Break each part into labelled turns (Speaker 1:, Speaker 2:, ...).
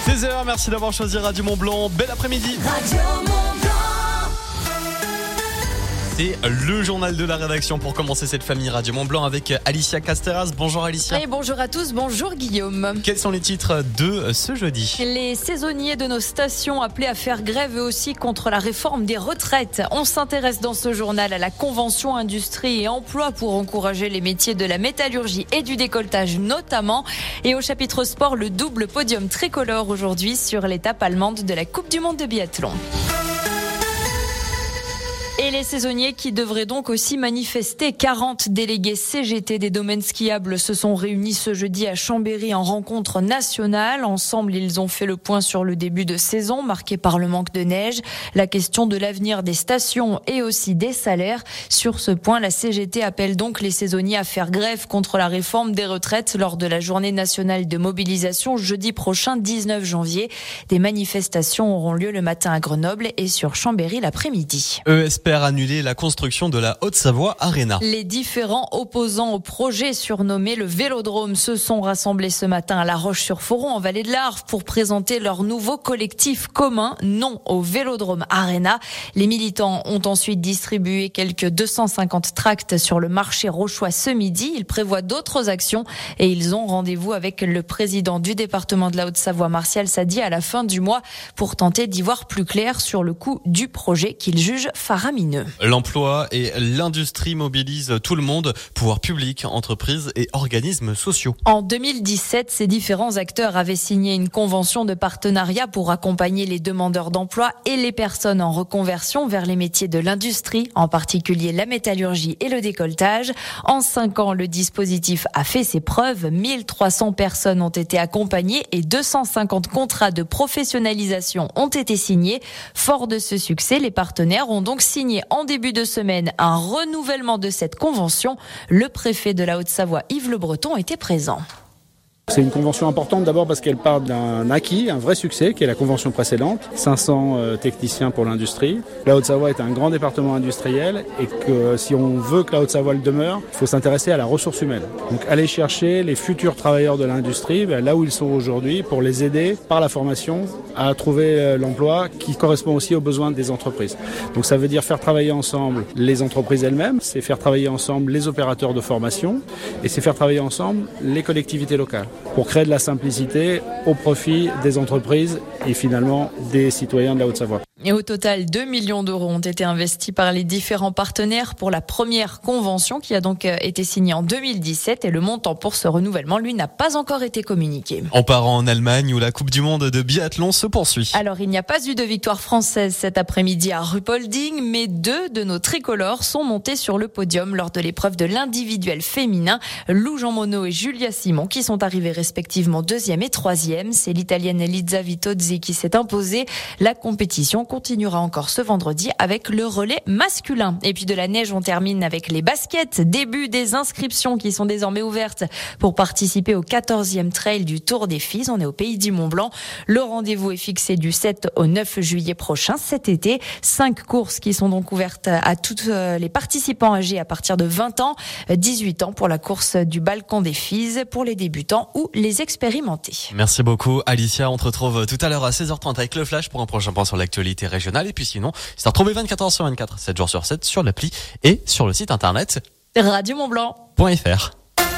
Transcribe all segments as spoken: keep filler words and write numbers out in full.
Speaker 1: seize heures, merci d'avoir choisi Radio Mont-Blanc. Bel après-midi.
Speaker 2: Radio Mont-Blanc.
Speaker 1: C'est le journal de la rédaction pour commencer cette famille Radio Mont-Blanc avec Alicia Casteras. Bonjour Alicia.
Speaker 3: Et bonjour à tous, bonjour Guillaume.
Speaker 1: Quels sont les titres de ce jeudi ?
Speaker 3: Les saisonniers de nos stations appelés à faire grève eux aussi contre la réforme des retraites. On s'intéresse dans ce journal à la convention industrie et emploi pour encourager les métiers de la métallurgie et du décolletage notamment. Et au chapitre sport, le double podium tricolore aujourd'hui sur l'étape allemande de la Coupe du Monde de biathlon. Et les saisonniers qui devraient donc aussi manifester. quarante délégués C G T des domaines skiables se sont réunis ce jeudi à Chambéry en rencontre nationale. Ensemble, ils ont fait le point sur le début de saison marqué par le manque de neige, la question de l'avenir des stations et aussi des salaires. Sur ce point, la C G T appelle donc les saisonniers à faire grève contre la réforme des retraites lors de la journée nationale de mobilisation jeudi prochain, dix-neuf janvier. Des manifestations auront lieu le matin à Grenoble et sur Chambéry l'après-midi.
Speaker 1: E S P annuler la construction de la Haute-Savoie Arena.
Speaker 3: Les différents opposants au projet surnommé le Vélodrome se sont rassemblés ce matin à La Roche-sur-Foron en Vallée de l'Arve pour présenter leur nouveau collectif commun non au Vélodrome Arena. Les militants ont ensuite distribué quelques deux cent cinquante tracts sur le marché rochois ce midi. Ils prévoient d'autres actions et ils ont rendez-vous avec le président du département de la Haute-Savoie, Martial Sadi, à la fin du mois pour tenter d'y voir plus clair sur le coût du projet qu'ils jugent faramineux.
Speaker 1: L'emploi et l'industrie mobilisent tout le monde, pouvoirs publics, entreprises et organismes sociaux.
Speaker 3: En deux mille dix-sept, ces différents acteurs avaient signé une convention de partenariat pour accompagner les demandeurs d'emploi et les personnes en reconversion vers les métiers de l'industrie, en particulier la métallurgie et le décolletage. En cinq ans, le dispositif a fait ses preuves. mille trois cents personnes ont été accompagnées et deux cent cinquante contrats de professionnalisation ont été signés. Fort de ce succès, les partenaires ont donc signé en début de semaine un renouvellement de cette convention. Le préfet de la Haute-Savoie, Yves Le Breton, était présent.
Speaker 4: C'est une convention importante d'abord parce qu'elle part d'un acquis, un vrai succès qui est la convention précédente, cinq cents euh, techniciens pour l'industrie. La Haute-Savoie est un grand département industriel et que si on veut que la Haute-Savoie le demeure, il faut s'intéresser à la ressource humaine. Donc aller chercher les futurs travailleurs de l'industrie ben, là où ils sont aujourd'hui pour les aider par la formation à trouver euh, l'emploi qui correspond aussi aux besoins des entreprises. Donc ça veut dire faire travailler ensemble les entreprises elles-mêmes, c'est faire travailler ensemble les opérateurs de formation et c'est faire travailler ensemble les collectivités locales, pour créer de la simplicité au profit des entreprises et finalement des citoyens de la Haute-Savoie.
Speaker 3: Et au total, deux millions d'euros ont été investis par les différents partenaires pour la première convention qui a donc été signée en deux mille dix-sept et le montant pour ce renouvellement, lui, n'a pas encore été communiqué.
Speaker 1: On part en Allemagne où la Coupe du Monde de biathlon se poursuit.
Speaker 3: Alors, il n'y a pas eu de victoire française cet après-midi à Ruppolding, mais deux de nos tricolores sont montés sur le podium lors de l'épreuve de l'individuel féminin. Lou Jean Monod et Julia Simon qui sont arrivés respectivement deuxième et troisième. C'est l'Italienne Liza Vitozzi qui s'est imposée. La compétition continuera encore ce vendredi avec le relais masculin. Et puis de la neige, on termine avec les baskets. Début des inscriptions qui sont désormais ouvertes pour participer au quatorzième trail du Tour des Fises. On est au pays du Mont-Blanc. Le rendez-vous est fixé du sept au neuf juillet prochain, cet été. Cinq courses qui sont donc ouvertes à tous les participants âgés à partir de vingt ans, dix-huit ans pour la course du Balcon des Fises pour les débutants ou les expérimentés.
Speaker 1: Merci beaucoup Alicia, on te retrouve tout à l'heure à seize heures trente avec le Flash pour un prochain point sur l'actualité régionale et puis sinon, c'est à retrouver vingt-quatre heures sur vingt-quatre, sept jours sur sept sur l'appli et sur le site internet
Speaker 3: radio mont blanc
Speaker 1: point f r.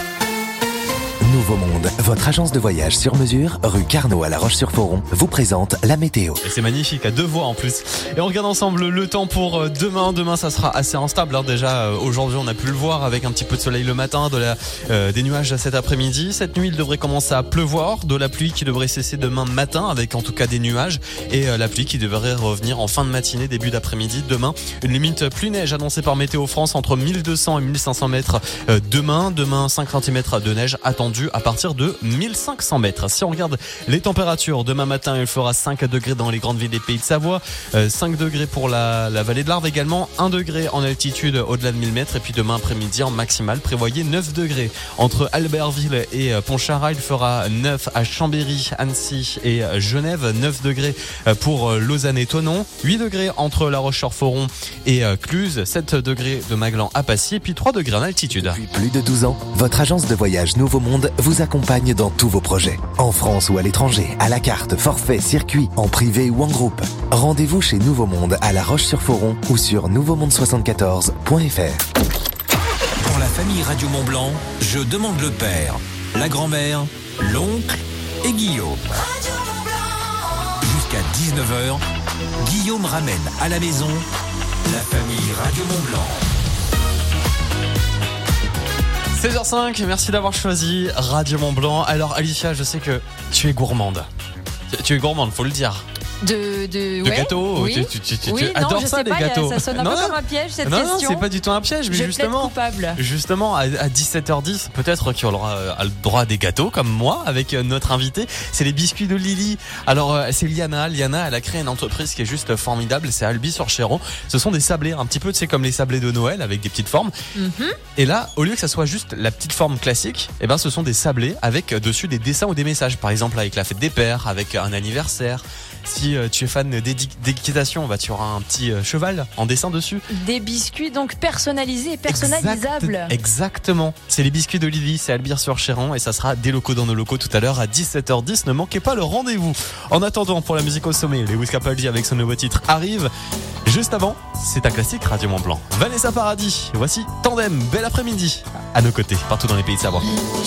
Speaker 5: Nouveau Monde, votre agence de voyage sur mesure, rue Carnot à La Roche-sur-Foron, vous présente la météo.
Speaker 1: Et c'est magnifique, à deux voix en plus. Et on regarde ensemble le temps pour demain. Demain, ça sera assez instable. Hein. Déjà, aujourd'hui, on a pu le voir avec un petit peu de soleil le matin, de la, euh, des nuages cet après-midi. Cette nuit, il devrait commencer à pleuvoir, de la pluie qui devrait cesser demain matin, avec en tout cas des nuages, et euh, la pluie qui devrait revenir en fin de matinée, début d'après-midi. Demain, une limite pluie-neige annoncée par Météo France entre mille deux cents et mille cinq cents mètres euh, demain. Demain, cinq centimètres de neige attendue à partir de mille cinq cents mètres. Si on regarde les températures, demain matin il fera cinq degrés dans les grandes villes des Pays de Savoie, euh, cinq degrés pour la, la vallée de l'Arve également, un degré en altitude au-delà de mille mètres et puis demain après-midi en maximal prévoyez neuf degrés. Entre Albertville et Pontcharra, il fera neuf à Chambéry, Annecy et Genève, neuf degrés pour Lausanne et Thonon, huit degrés entre La Roche-sur-Foron et Cluse, sept degrés de Maglan à Passy et puis trois degrés en altitude.
Speaker 5: Depuis plus de douze ans, votre agence de voyage Nouveau Monde vous vous accompagne dans tous vos projets. En France ou à l'étranger, à la carte, forfait, circuit, en privé ou en groupe. Rendez-vous chez Nouveau Monde à La Roche-sur-Foron ou sur nouveau monde soixante-quatorze point f r.
Speaker 2: Pour la famille Radio Mont-Blanc, je demande le père, la grand-mère, l'oncle et Guillaume. Jusqu'à dix-neuf heures, Guillaume ramène à la maison la famille Radio Mont-Blanc.
Speaker 1: seize heures cinq, merci d'avoir choisi Radio Mont-Blanc. Alors Alicia, je sais que tu es gourmande. Tu es gourmande, faut le dire.
Speaker 3: De, de,
Speaker 1: de
Speaker 3: ouais,
Speaker 1: gâteaux,
Speaker 3: oui.
Speaker 1: tu, tu, tu,
Speaker 3: oui,
Speaker 1: tu
Speaker 3: non,
Speaker 1: adores
Speaker 3: je
Speaker 1: ça
Speaker 3: sais
Speaker 1: les
Speaker 3: pas,
Speaker 1: gâteaux.
Speaker 3: Ça sonne un
Speaker 1: non,
Speaker 3: peu
Speaker 1: non.
Speaker 3: comme un piège cette
Speaker 1: non,
Speaker 3: question.
Speaker 1: Non, c'est pas du tout un piège, mais
Speaker 3: je
Speaker 1: justement,
Speaker 3: coupable.
Speaker 1: justement à, à dix-sept heures dix, peut-être qu'il aura a le droit à des gâteaux comme moi avec notre invité. C'est les biscuits de Lily. Alors c'est Liana, Liana, elle a créé une entreprise qui est juste formidable. C'est Albi-sur-Chéron. Ce sont des sablés, un petit peu, tu sais, comme les sablés de Noël avec des petites formes. Mm-hmm. Et là, au lieu que ça soit juste la petite forme classique, eh ben ce sont des sablés avec dessus des dessins ou des messages. Par exemple avec la fête des pères, avec un anniversaire. Si euh, tu es fan d'équitation, bah, tu auras un petit euh, cheval en dessin dessus.
Speaker 3: Des biscuits donc personnalisés et personnalisables.
Speaker 1: Exact, exactement. C'est les biscuits de Lily, c'est Albir-sur-Chéron et ça sera des locaux dans nos locaux tout à l'heure à dix-sept heures dix. Ne manquez pas le rendez-vous. En attendant, pour la musique au sommet, Lewis Capaldi avec son nouveau titre arrive. Juste avant, c'est un classique Radio Mont-Blanc. Vanessa Paradis, voici Tandem, bel après-midi. À nos côtés, partout dans les pays de Savoie.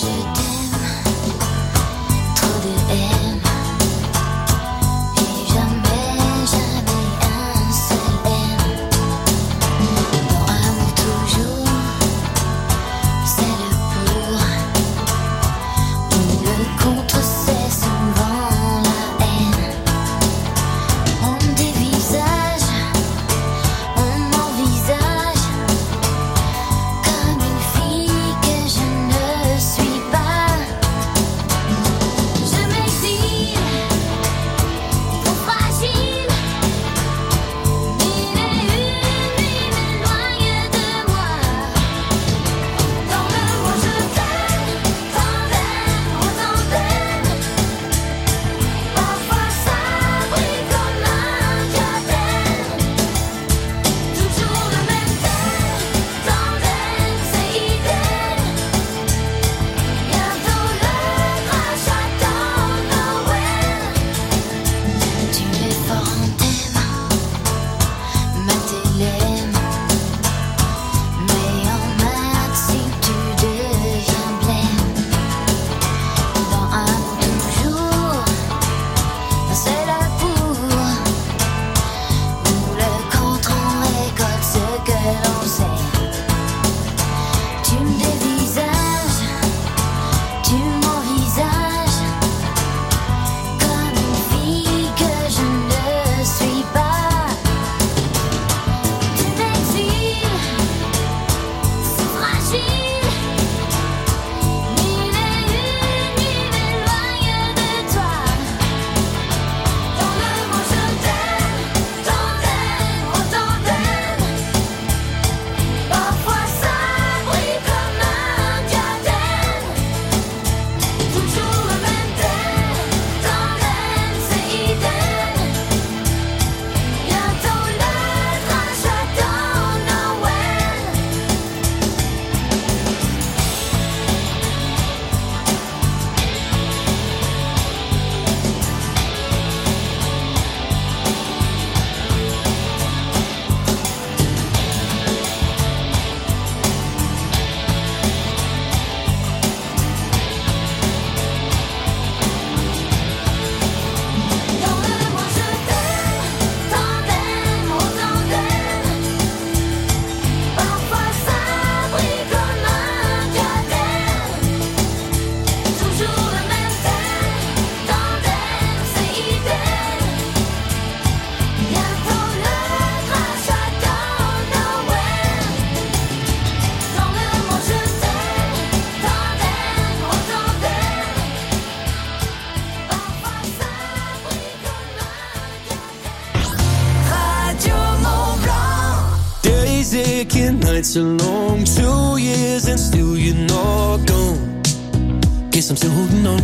Speaker 6: aching, nights are long, two years and still you're not gone. Guess I'm still holding on.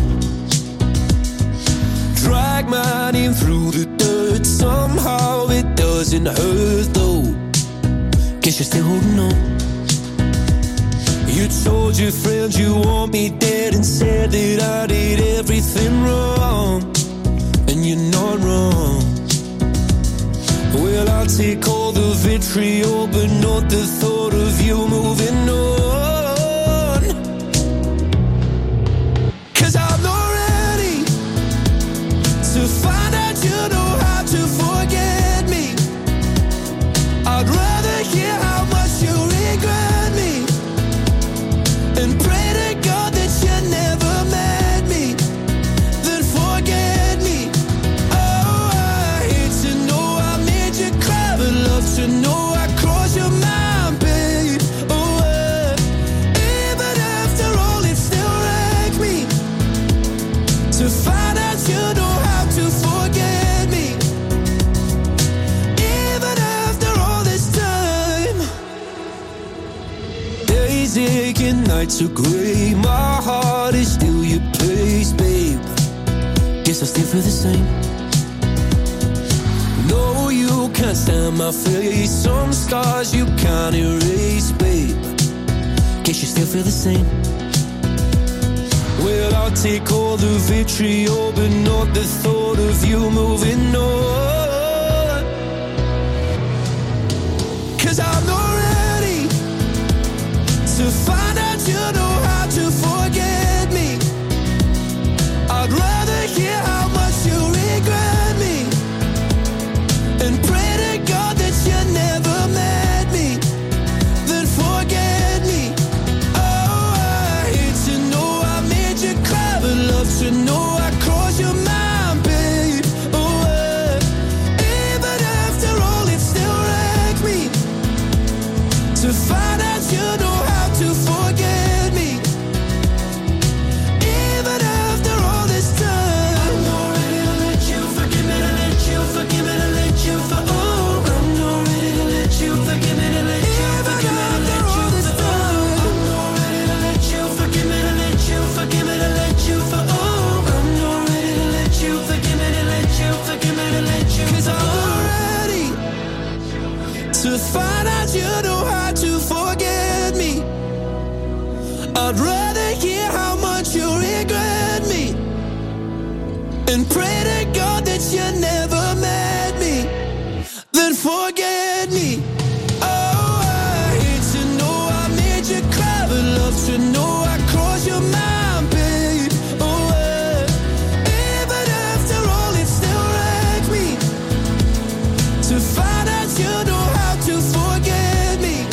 Speaker 6: Drag my name through the dirt, somehow it doesn't hurt though. Guess you're still holding on. You told your friends you want me dead and said that I did everything wrong, and you're not wrong. Well, I'll take all the vitriol, but not the thought of you moving on. 'Cause I'm not ready to find out you know how to forget me. I'd rather hear how much you regret me and pray to God that you never met me, then forget me. Oh, I hate to know I made you cry, but love to know I crossed your mind, babe. Oh, uh, even after all, it still wrecked me to find out you know how to forget me. Even after all this time, days aching, nights are grey. My heart is still your place, babe. Guess I still feel the same. No, you can't stand my face. Some scars you can't erase, babe. Guess you still feel the same. Well, I'll take all the vitriol, but not the thought of you moving on. 'Cause I'm not ready to find out you know how to forget me. I'd rather hear how much you regret me and pray to God that you never met me, then forget me. Oh, I hate to know I made you cry, but love to know I crossed your mind, babe. Oh, uh, even after all, it still wrecked me to find out you know how to forget me. Even after all this time, I'm not ready to let you forgive me, to let you forgive me, to let you for oh, I'm not ready to let you forgive me, to let you forgive me, to let you for oh, I'm not ready to let you forgive me, to let you forgive me, to let you for oh, I'm not ready to let you forgive me, to let you forgive me, to let you 'cause I'm not ready to find out you know how to forget me. I'd rather hear how much you regret me and pray to God that you never met me, then forget me. Oh, I hate to know I made you cry, but love to know I crossed your mind, babe. Oh, uh, even after all, it still wrecked me to find out you know how to forget me.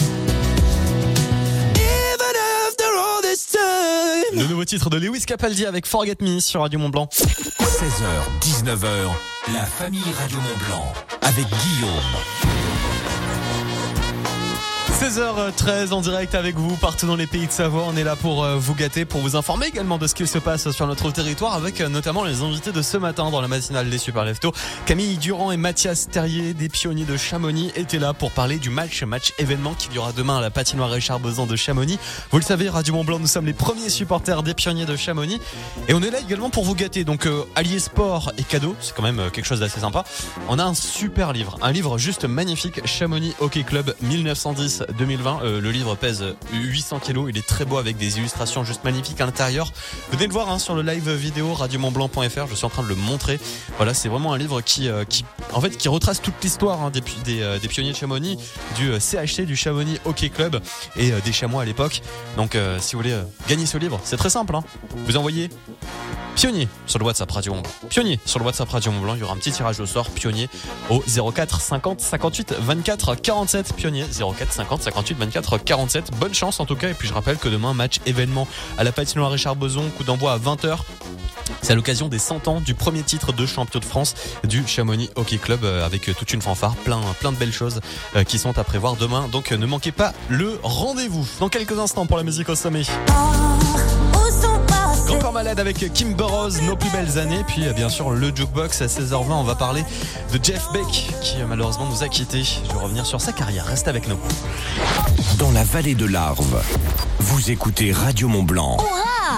Speaker 6: Even after all this time.
Speaker 1: Le nouveau titre de Lewis Capaldi avec Forget Me sur Radio Mont-Blanc.
Speaker 2: seize heures, dix-neuf heures, la famille Radio Mont-Blanc avec Guillaume.
Speaker 1: seize heures treize en direct avec vous partout dans les pays de Savoie. On est là pour vous gâter, pour vous informer également de ce qui se passe sur notre territoire avec notamment les invités de ce matin dans la matinale des Super Leftos. Camille Durand et Mathias Terrier des Pionniers de Chamonix étaient là pour parler du match, match événement qu'il y aura demain à la patinoire Richard Besan de Chamonix. Vous le savez, Radio Mont-Blanc, nous sommes les premiers supporters des Pionniers de Chamonix et on est là également pour vous gâter. Donc euh, allier sport et cadeau, c'est quand même quelque chose d'assez sympa. On a un super livre, un livre juste magnifique, Chamonix Hockey Club mille neuf cent dix deux mille vingt. Euh, le livre pèse huit cents kilos. Il est très beau avec des illustrations juste magnifiques à l'intérieur. Venez le voir hein, sur le live vidéo radio mont blanc point f r. Je suis en train de le montrer. Voilà, c'est vraiment un livre qui, euh, qui, en fait, qui retrace toute l'histoire hein, des, des, euh, des pionniers de Chamonix, du euh, C H C, du Chamonix Hockey Club et euh, des Chamois à l'époque. Donc, euh, si vous voulez euh, gagner ce livre, c'est très simple. Hein. Vous envoyez Pionnier sur le WhatsApp Radio Mont-Blanc. Pionnier sur le WhatsApp Radio Mont-Blanc. Il y aura un petit tirage au sort. Pionnier au zéro quatre cinquante cinquante-huit vingt-quatre quarante-sept. Pionnier zéro quatre cinquante cinquante-huit vingt-quatre quarante-sept. Bonne chance en tout cas. Et puis je rappelle que demain, match événement à la patinoire Richard Besan. Coup d'envoi à vingt heures. C'est à l'occasion des cent ans du premier titre de champion de France du Chamonix Hockey Club avec toute une fanfare, plein, plein de belles choses qui sont à prévoir demain. Donc ne manquez pas le rendez-vous. Dans quelques instants pour la musique au sommet. Encore malade avec Kim Burrows, Nos plus belles années. Puis bien sûr le Jukebox à seize heures vingt. On va parler de Jeff Beck qui malheureusement nous a quittés. Je vais revenir sur sa carrière. Reste avec nous.
Speaker 2: Dans la vallée de l'Arve, vous écoutez Radio Mont-Blanc.
Speaker 7: Hurrah! À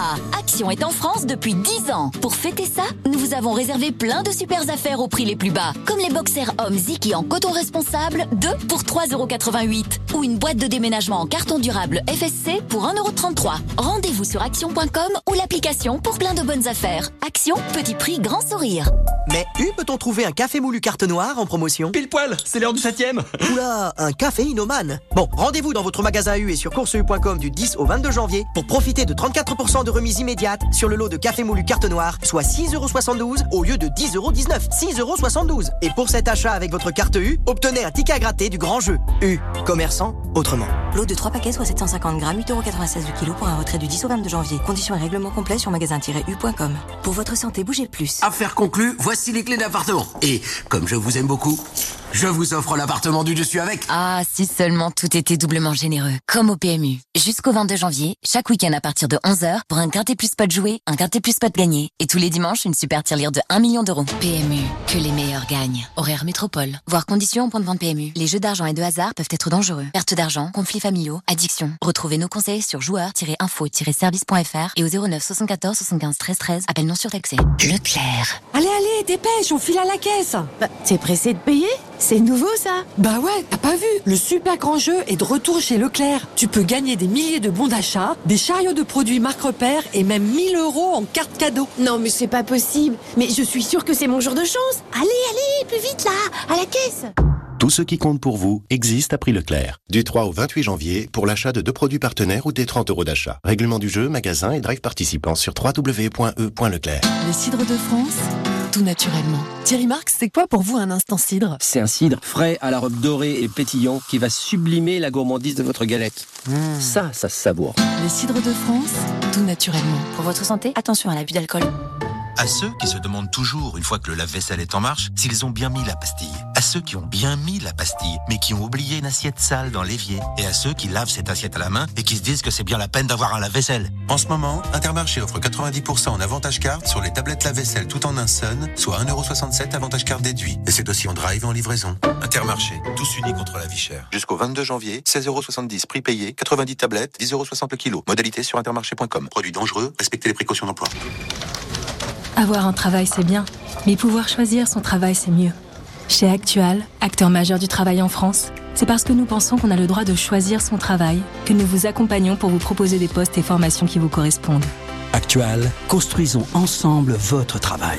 Speaker 7: Action est en France depuis dix ans. Pour fêter ça, nous vous avons réservé plein de super affaires au prix les plus bas. Comme les boxers hommes Ziki en coton responsable, deux pour trois euros quatre-vingt-huit. Ou une boîte de déménagement en carton durable F S C pour un euro trente-trois. Rendez-vous sur action point com ou l'application pour plein de bonnes affaires. Action, petit prix, grand sourire.
Speaker 8: Mais U, peut-on trouver un café moulu carte noire en promotion?
Speaker 9: Pile poil, c'est l'heure du septième.
Speaker 8: Oula, un café Inoman. Bon, rendez-vous dans votre magasin U et sur course u point com du dix au vingt-deux janvier pour profiter de trente-quatre pour cent de remise immédiate sur le lot de café moulu carte noire, soit six euros soixante-douze au lieu de dix euros dix-neuf. six euros soixante-douze. Et pour cet achat avec votre carte U, obtenez un ticket à gratter du grand jeu. U, commerçant autrement.
Speaker 10: Lot de trois paquets, soit sept cent cinquante grammes, huit euros quatre-vingt-seize du kilo pour un retrait du dix au vingt-deux janvier. Conditions et règlements complets sur magasin tiret u point com. Pour votre santé, bougez plus.
Speaker 11: Affaire conclue, voici les clés d'appartement. Et comme je vous aime beaucoup, je vous offre l'appartement du dessus avec.
Speaker 7: Ah, si seulement tout était doublement généreux. Comme au P M U. Jusqu'au vingt-deux janvier, chaque week-end à partir de onze heures, pour un quintet plus spot joué, un quintet plus spot gagné. Et tous les dimanches, une super tirelire de un million d'euros. P M U, que les meilleurs gagnent. Horaire métropole. Voir conditions en point de vente P M U. Les jeux d'argent et de hasard peuvent être dangereux. Perte d'argent, conflits familiaux, addiction. Retrouvez nos conseils sur joueurs tiret info tiret service point f r et au zéro neuf soixante-quatorze soixante-quinze treize treize. Appel non surtaxé. Leclerc.
Speaker 12: Allez, allez, dépêche, on file à la caisse.
Speaker 13: Bah, t'es pressé de payer? C'est nouveau ça?
Speaker 12: Bah ouais, t'as pas vu? Le super grand jeu est de retour chez Leclerc. Tu peux gagner des milliers de bons d'achat, des chariots de produits marque repère et même mille euros en carte cadeau.
Speaker 13: Non mais c'est pas possible. Mais je suis sûre que c'est mon jour de chance. Allez, allez, plus vite là, à la caisse.
Speaker 14: Tout ce qui compte pour vous existe à prix Leclerc. Du trois au vingt-huit janvier pour l'achat de deux produits partenaires ou des trente euros d'achat. Règlement du jeu, magasin et drive participants sur w w w point e point leclerc.
Speaker 15: Les cidres de France, tout naturellement. Thierry Marx, c'est quoi pour vous un instant cidre?
Speaker 9: C'est un cidre frais à la robe dorée et pétillant qui va sublimer la gourmandise de votre galette. Mmh. Ça, ça se savoure.
Speaker 15: Les cidres de France, tout naturellement.
Speaker 10: Pour votre santé, attention à l'abus d'alcool.
Speaker 16: À ceux qui se demandent toujours, une fois que le lave-vaisselle est en marche, s'ils ont bien mis la pastille. À ceux qui ont bien mis la pastille, mais qui ont oublié une assiette sale dans l'évier. Et à ceux qui lavent cette assiette à la main et qui se disent que c'est bien la peine d'avoir un lave-vaisselle.
Speaker 17: En ce moment, Intermarché offre quatre-vingt-dix pour cent en avantage carte sur les tablettes lave-vaisselle tout en un Sun, soit un euro soixante-sept avantage carte déduit. Et c'est aussi en drive et en livraison. Intermarché, tous unis contre la vie chère. Jusqu'au vingt-deux janvier, seize euros soixante-dix prix payé, quatre-vingt-dix tablettes, dix euros soixante le kilo. Modalité sur intermarché point com. Produit dangereux, respectez les précautions d'emploi.
Speaker 15: Avoir un travail, c'est bien, mais pouvoir choisir son travail, c'est mieux. Chez Actual, acteur majeur du travail en France, c'est parce que nous pensons qu'on a le droit de choisir son travail que nous vous accompagnons pour vous proposer des postes et formations qui vous correspondent.
Speaker 18: Actual, construisons ensemble votre travail.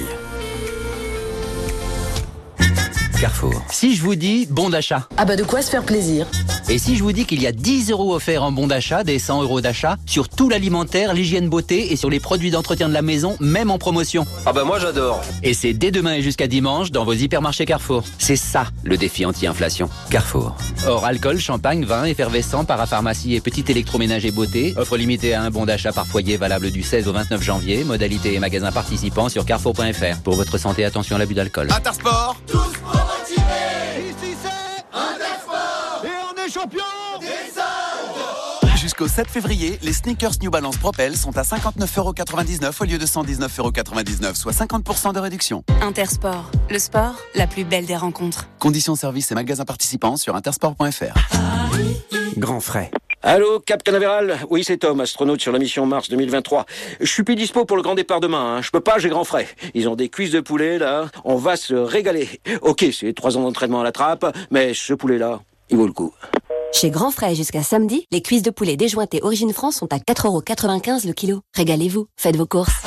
Speaker 9: Carrefour. Si je vous dis bon d'achat.
Speaker 13: Ah bah de quoi se faire plaisir.
Speaker 9: Et si je vous dis qu'il y a dix euros offerts en bon d'achat, des cent euros d'achat, sur tout l'alimentaire, l'hygiène beauté et sur les produits d'entretien de la maison, même en promotion.
Speaker 19: Ah bah moi j'adore.
Speaker 9: Et c'est dès demain et jusqu'à dimanche dans vos hypermarchés Carrefour. C'est ça le défi anti-inflation. Carrefour. Hors alcool, champagne, vin, effervescent, parapharmacie et petit électroménager beauté. Offre limitée à un bon d'achat par foyer valable du seize au vingt-neuf janvier. Modalité et magasins participants sur carrefour point f r. Pour votre santé, attention à l'abus d'alcool.
Speaker 6: Intersport. Tous pour motiver. Ici c'est Intersport. Et on est champion des soldes.
Speaker 20: Jusqu'au sept février, les sneakers New Balance Propel sont à cinquante-neuf euros quatre-vingt-dix-neuf au lieu de cent dix-neuf euros quatre-vingt-dix-neuf, soit cinquante pour cent de réduction.
Speaker 21: Intersport, le sport, la plus belle des rencontres.
Speaker 20: Conditions services et magasins participants sur intersport point f r.
Speaker 9: Grand frais.
Speaker 19: Allô, Cap Canaveral? Oui, c'est Tom, astronaute sur la mission Mars deux mille vingt-trois. Je suis plus dispo pour le grand départ demain, hein. Je peux pas, j'ai grand frais. Ils ont des cuisses de poulet, là. On va se régaler. Ok, c'est trois ans d'entraînement à la trappe, mais ce poulet-là, il vaut le coup.
Speaker 10: Chez Grand Frais jusqu'à samedi, les cuisses de poulet déjointées Origine France sont à quatre euros quatre-vingt-quinze le kilo. Régalez-vous, faites vos courses.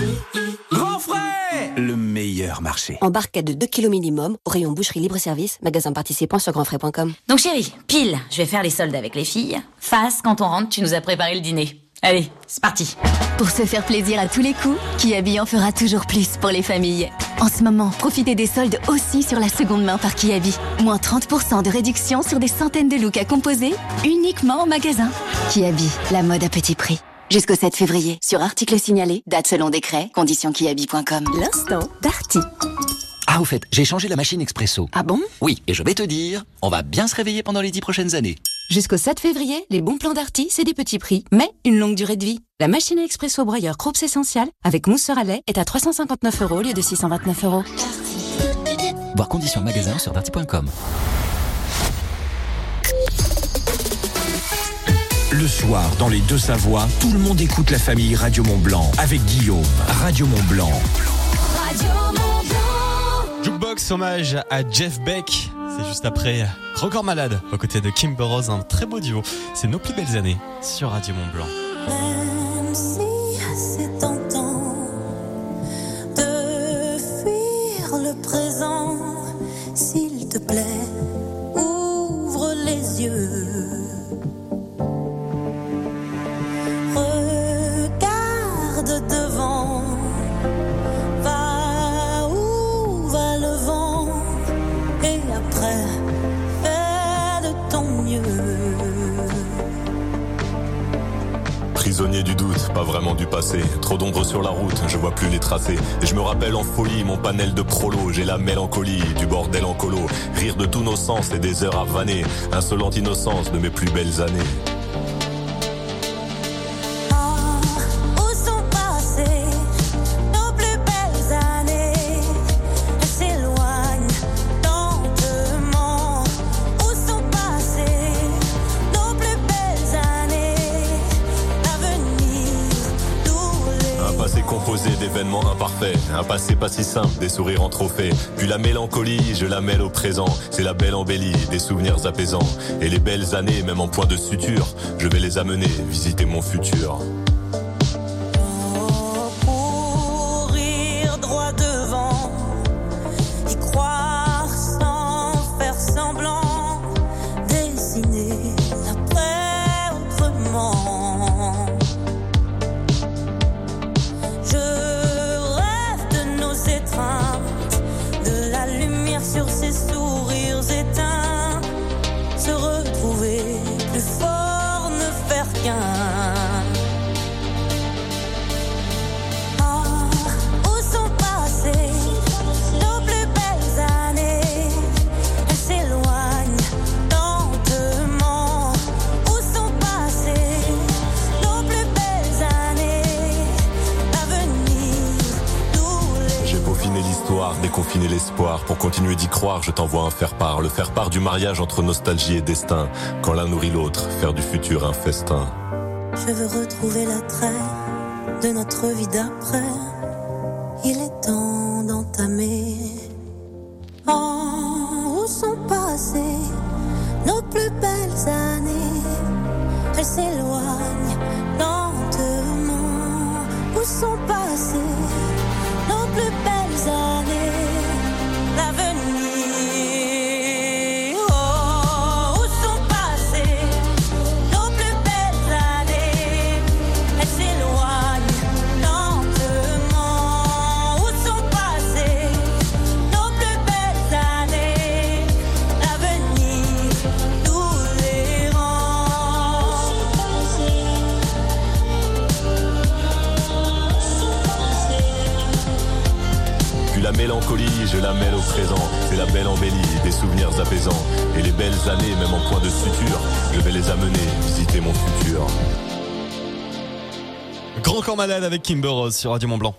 Speaker 18: Grand Frais, le meilleur marché.
Speaker 10: En barquette de deux kilos minimum, au rayon boucherie libre-service, magasin participant sur grand frais point com.
Speaker 7: Donc chérie, pile, je vais faire les soldes avec les filles. Face, quand on rentre, tu nous as préparé le dîner. Allez, c'est parti.
Speaker 22: Pour se faire plaisir à tous les coups, Kiabi en fera toujours plus pour les familles. En ce moment, profitez des soldes aussi sur la seconde main par Kiabi. Moins trente pour cent de réduction sur des centaines de looks à composer, uniquement en magasin. Kiabi, la mode à petit prix.
Speaker 10: Jusqu'au sept février, sur article signalé, date selon décret, conditions kiabi point com.
Speaker 22: L'instant Darty.
Speaker 2: Ah, au fait, j'ai changé la machine expresso.
Speaker 22: Ah bon?
Speaker 2: Oui, et je vais te dire, on va bien se réveiller pendant les dix prochaines années.
Speaker 10: Jusqu'au sept février, les bons plans Darty, c'est des petits prix, mais une longue durée de vie. La machine à expresso broyeur Krups Essential, avec mousseur à lait, est à trois cent cinquante-neuf euros au lieu de six cent vingt-neuf euros.
Speaker 2: Voir conditions magasin sur darty point com. Le soir, dans les Deux-Savoies, tout le monde écoute la famille Radio Mont-Blanc avec Guillaume. Radio Mont-Blanc.
Speaker 6: Radio Mont-Blanc.
Speaker 1: Jukebox hommage à Jeff Beck. C'est juste après Grand Corps Malade, aux côtés de Kim Burrows, un très beau duo. C'est Nos plus belles années sur Radio Mont-Blanc.
Speaker 6: Même si c'est tentant de fuir le présent, s'il te plaît, ouvre les yeux. Regarde devant, va où va le vent, et après, fais de ton mieux.
Speaker 4: Prisonnier du doute, pas vraiment du passé. Trop d'ombre sur la route, je vois plus les tracés. Et je me rappelle en folie mon panel de prolo. J'ai la mélancolie du bordel en colo. Rire de tous nos sens et des heures à vanner. Insolente innocence de mes plus belles années.
Speaker 6: Où sont passées nos plus belles années? Elles s'éloignent lentement. Où sont passées nos plus belles années? L'avenir nous les...
Speaker 4: Un passé composé d'événements imparfaits. Un passé pas si simple, des sourires en trophée. Puis la mélancolie, je la mêle au présent. C'est la belle embellie, des souvenirs apaisants. Et les belles années, même en point de suture, je vais les amener visiter mon futur.
Speaker 6: Courir droit devant, y croire sans faire semblant, dessiner l'après autrement. Je rêve de nos étreintes, de la lumière sur ces sourires éteints, se retrouver plus fort, ne faire qu'un. Ah, où sont passées nos plus belles années? Elles s'éloignent lentement. Où sont passées nos plus belles années? L'avenir nous les...
Speaker 4: J'ai peaufiné l'histoire, déconfiné l'espoir. Pour continuer d'y croire, je t'envoie un faire-part. Le faire-part du mariage entre nostalgie et destin. Quand l'un nourrit l'autre, faire du futur un festin.
Speaker 6: Je veux retrouver l'attrait de notre vie d'après. Il est temps d'entamer. Oh, où sont passées nos plus belles années? Elles s'éloignent lentement. Où sont passées nos plus belles années? L'avenir. Oh, où sont passées nos plus belles années? Elles s'éloignent lentement. Où sont passées nos plus belles années? L'avenir nous les rend.
Speaker 4: Puis la mélancolie, je la mêle au présent. C'est la belle embellie, des souvenirs apaisants. Et les belles années, même en point de suture, je vais les amener visiter mon futur.
Speaker 1: Grand Corps Malade avec Kim Burrows sur Radio Mont-Blanc.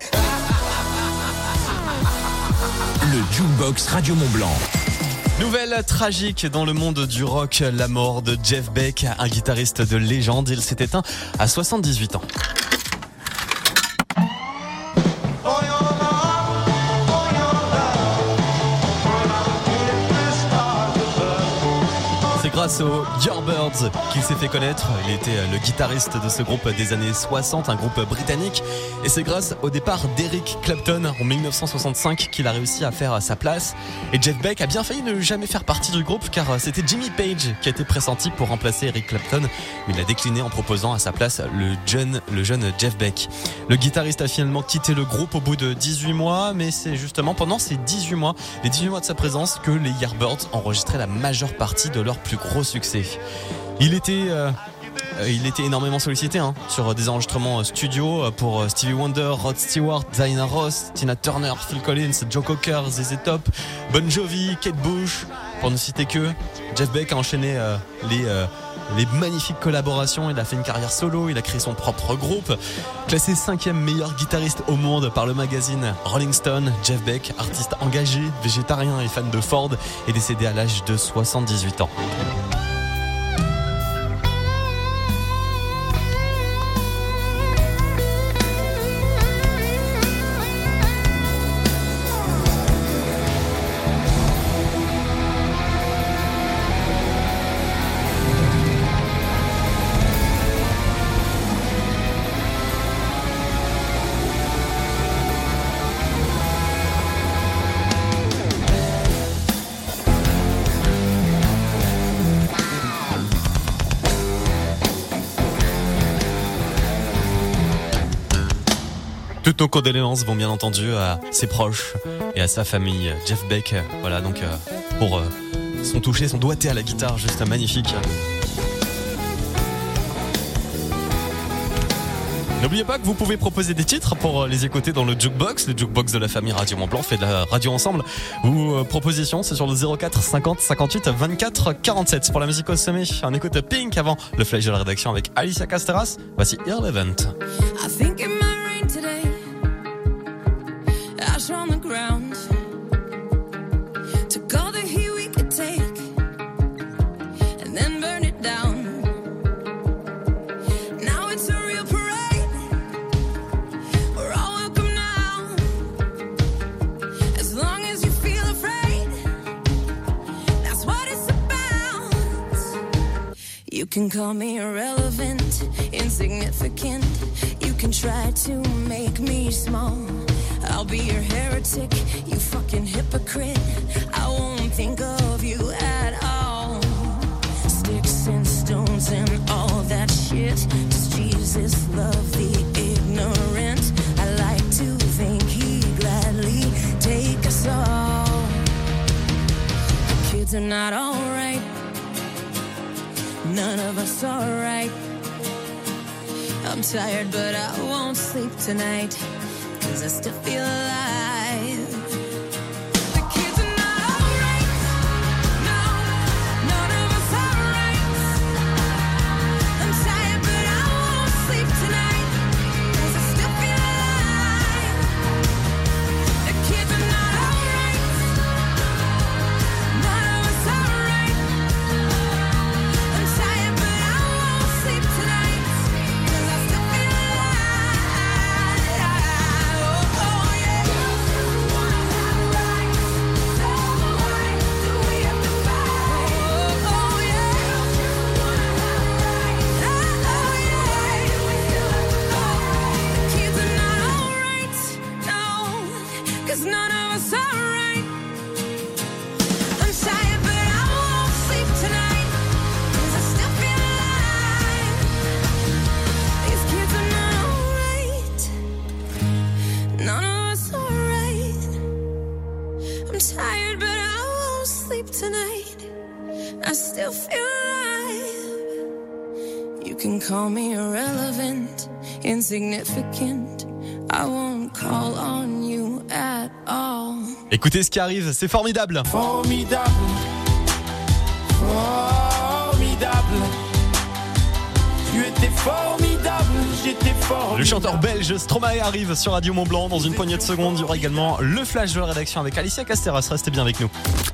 Speaker 2: Le Jukebox Radio Mont-Blanc.
Speaker 1: Nouvelle tragique dans le monde du rock, la mort de Jeff Beck, un guitariste de légende. Il s'est éteint à soixante-dix-huit ans. C'est grâce aux Yardbirds qu'il s'est fait connaître. Il était le guitariste de ce groupe des années soixante, un groupe britannique. Et c'est grâce au départ d'Eric Clapton en dix-neuf cent soixante-cinq qu'il a réussi à faire sa place. Et Jeff Beck a bien failli ne jamais faire partie du groupe car c'était Jimmy Page qui a été pressenti pour remplacer Eric Clapton. Mais il a décliné en proposant à sa place le jeune, le jeune Jeff Beck. Le guitariste a finalement quitté le groupe au bout de dix-huit mois, mais c'est justement pendant ces dix-huit mois, les dix-huit mois de sa présence, que les Yardbirds enregistraient la majeure partie de leur plus gros succès. Il était, euh, il était énormément sollicité hein, sur des enregistrements studio pour Stevie Wonder, Rod Stewart, Diana Ross, Tina Turner, Phil Collins, Joe Cocker, Z Z Top, Bon Jovi, Kate Bush, pour ne citer que. Jeff Beck a enchaîné euh, les euh, les magnifiques collaborations. Il a fait une carrière solo, il a créé son propre groupe. Classé cinquième meilleur guitariste au monde par le magazine Rolling Stone, Jeff Beck, artiste engagé, végétarien et fan de Ford, est décédé à l'âge de soixante-dix-huit ans. Toutes nos condoléances vont bien entendu à ses proches et à sa famille. Jeff Beck, voilà, donc euh, pour euh, son toucher, son doigté à la guitare, juste magnifique. N'oubliez pas que vous pouvez proposer des titres pour les écouter dans le jukebox, le jukebox de la famille Radio Mont-Blanc, fait de la radio ensemble. Vos propositions, c'est sur le zéro quatre cinquante cinquante-huit vingt-quatre quarante-sept. Pour la musique au sommet, on écoute Pink avant le flash de la rédaction avec Alicia Casteras. Voici Irrelevant.
Speaker 6: I think it might rain today. Ash on the ground. Took all the heat we could take and then burn it down. Now it's a real parade. We're all welcome now. As long as you feel afraid, that's what it's about. You can call me irrelevant, insignificant. You can try to make me small. I'll be your heretic, you fucking hypocrite. I won't think of you at all. Sticks and stones and all that shit. Does Jesus love the ignorant? I like to think he gladly take us all. The kids are not alright. None of us are right. I'm tired but I won't sleep tonight, 'cause I still feel alive. The kids are not alright. No, none of us are right. I'm tired but I won't sleep tonight, 'cause I still feel alive. The kids are not alright. None of us are right. I'm tired but I won't sleep tonight, 'cause I still feel tired, but I won't sleep tonight. I still feel alive. You can call me irrelevant, insignificant. I won't call on you at all.
Speaker 1: Écoutez ce qui arrive, c'est formidable.
Speaker 6: Formidable. Formidable. Tu étais formidable, j'étais formidable.
Speaker 1: Le chanteur belge Stromae arrive sur Radio Mont-Blanc dans une poignée de secondes. Il y aura également le flash de la rédaction avec Alicia Casteras. Restez bien avec nous.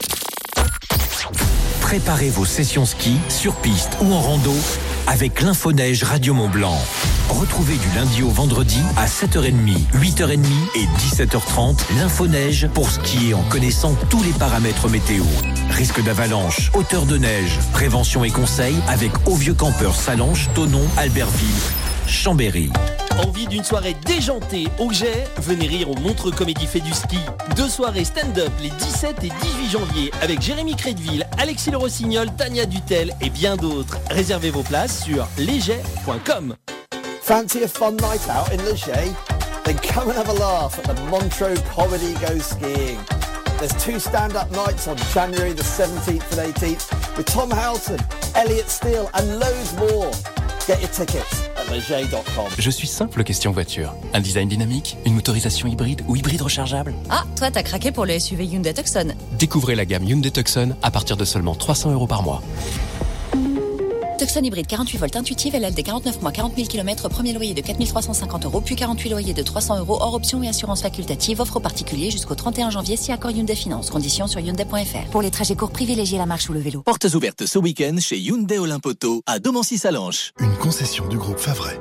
Speaker 2: Préparez vos sessions ski sur piste ou en rando avec l'Infoneige Radio Mont-Blanc. Retrouvez du lundi au vendredi à sept heures trente, huit heures trente et dix-sept heures trente l'Infoneige pour skier en connaissant tous les paramètres météo. Risque d'avalanche, hauteur de neige, prévention et conseils avec Au Vieux Campeur Salanches, Thonon, Albertville, Chambéry.
Speaker 3: Envie d'une soirée déjantée au Jet? Venez rire au Montreux Comédie Fait du Ski. Deux soirées stand-up les dix-sept et dix-huit janvier avec Jérémy Crédville, Alexis Le Rossignol, Tania Dutel et bien d'autres. Réservez vos places sur leger point com.
Speaker 5: Fancy a fun night out in Leger? Then come and have a laugh at the Montreux Comedy Go Skiing. There's two stand-up nights on January the seventeenth and eighteenth with Tom Houghton, Elliot Steele and loads more. Get your tickets at leger dot com.
Speaker 23: Je suis simple question voiture. Un design dynamique, une motorisation hybride ou hybride rechargeable.
Speaker 24: Ah, toi t'as craqué pour le S U V Hyundai Tucson.
Speaker 23: Découvrez la gamme Hyundai Tucson à partir de seulement trois cents euros par mois.
Speaker 24: Tucson hybride quarante-huit volts intuitive, L L D quarante-neuf mois, quarante mille kilomètres, premier loyer de quatre mille trois cent cinquante euros, puis quarante-huit loyers de trois cents euros hors option et assurance facultative, offre aux particuliers jusqu'au trente et un janvier si accord Hyundai Finance. Conditions sur hyundai point f r. Pour les trajets courts, privilégiez la marche ou le vélo.
Speaker 25: Portes ouvertes ce week-end chez Hyundai Olympoto à Domancy-Salanches.
Speaker 26: Une concession du groupe Favret.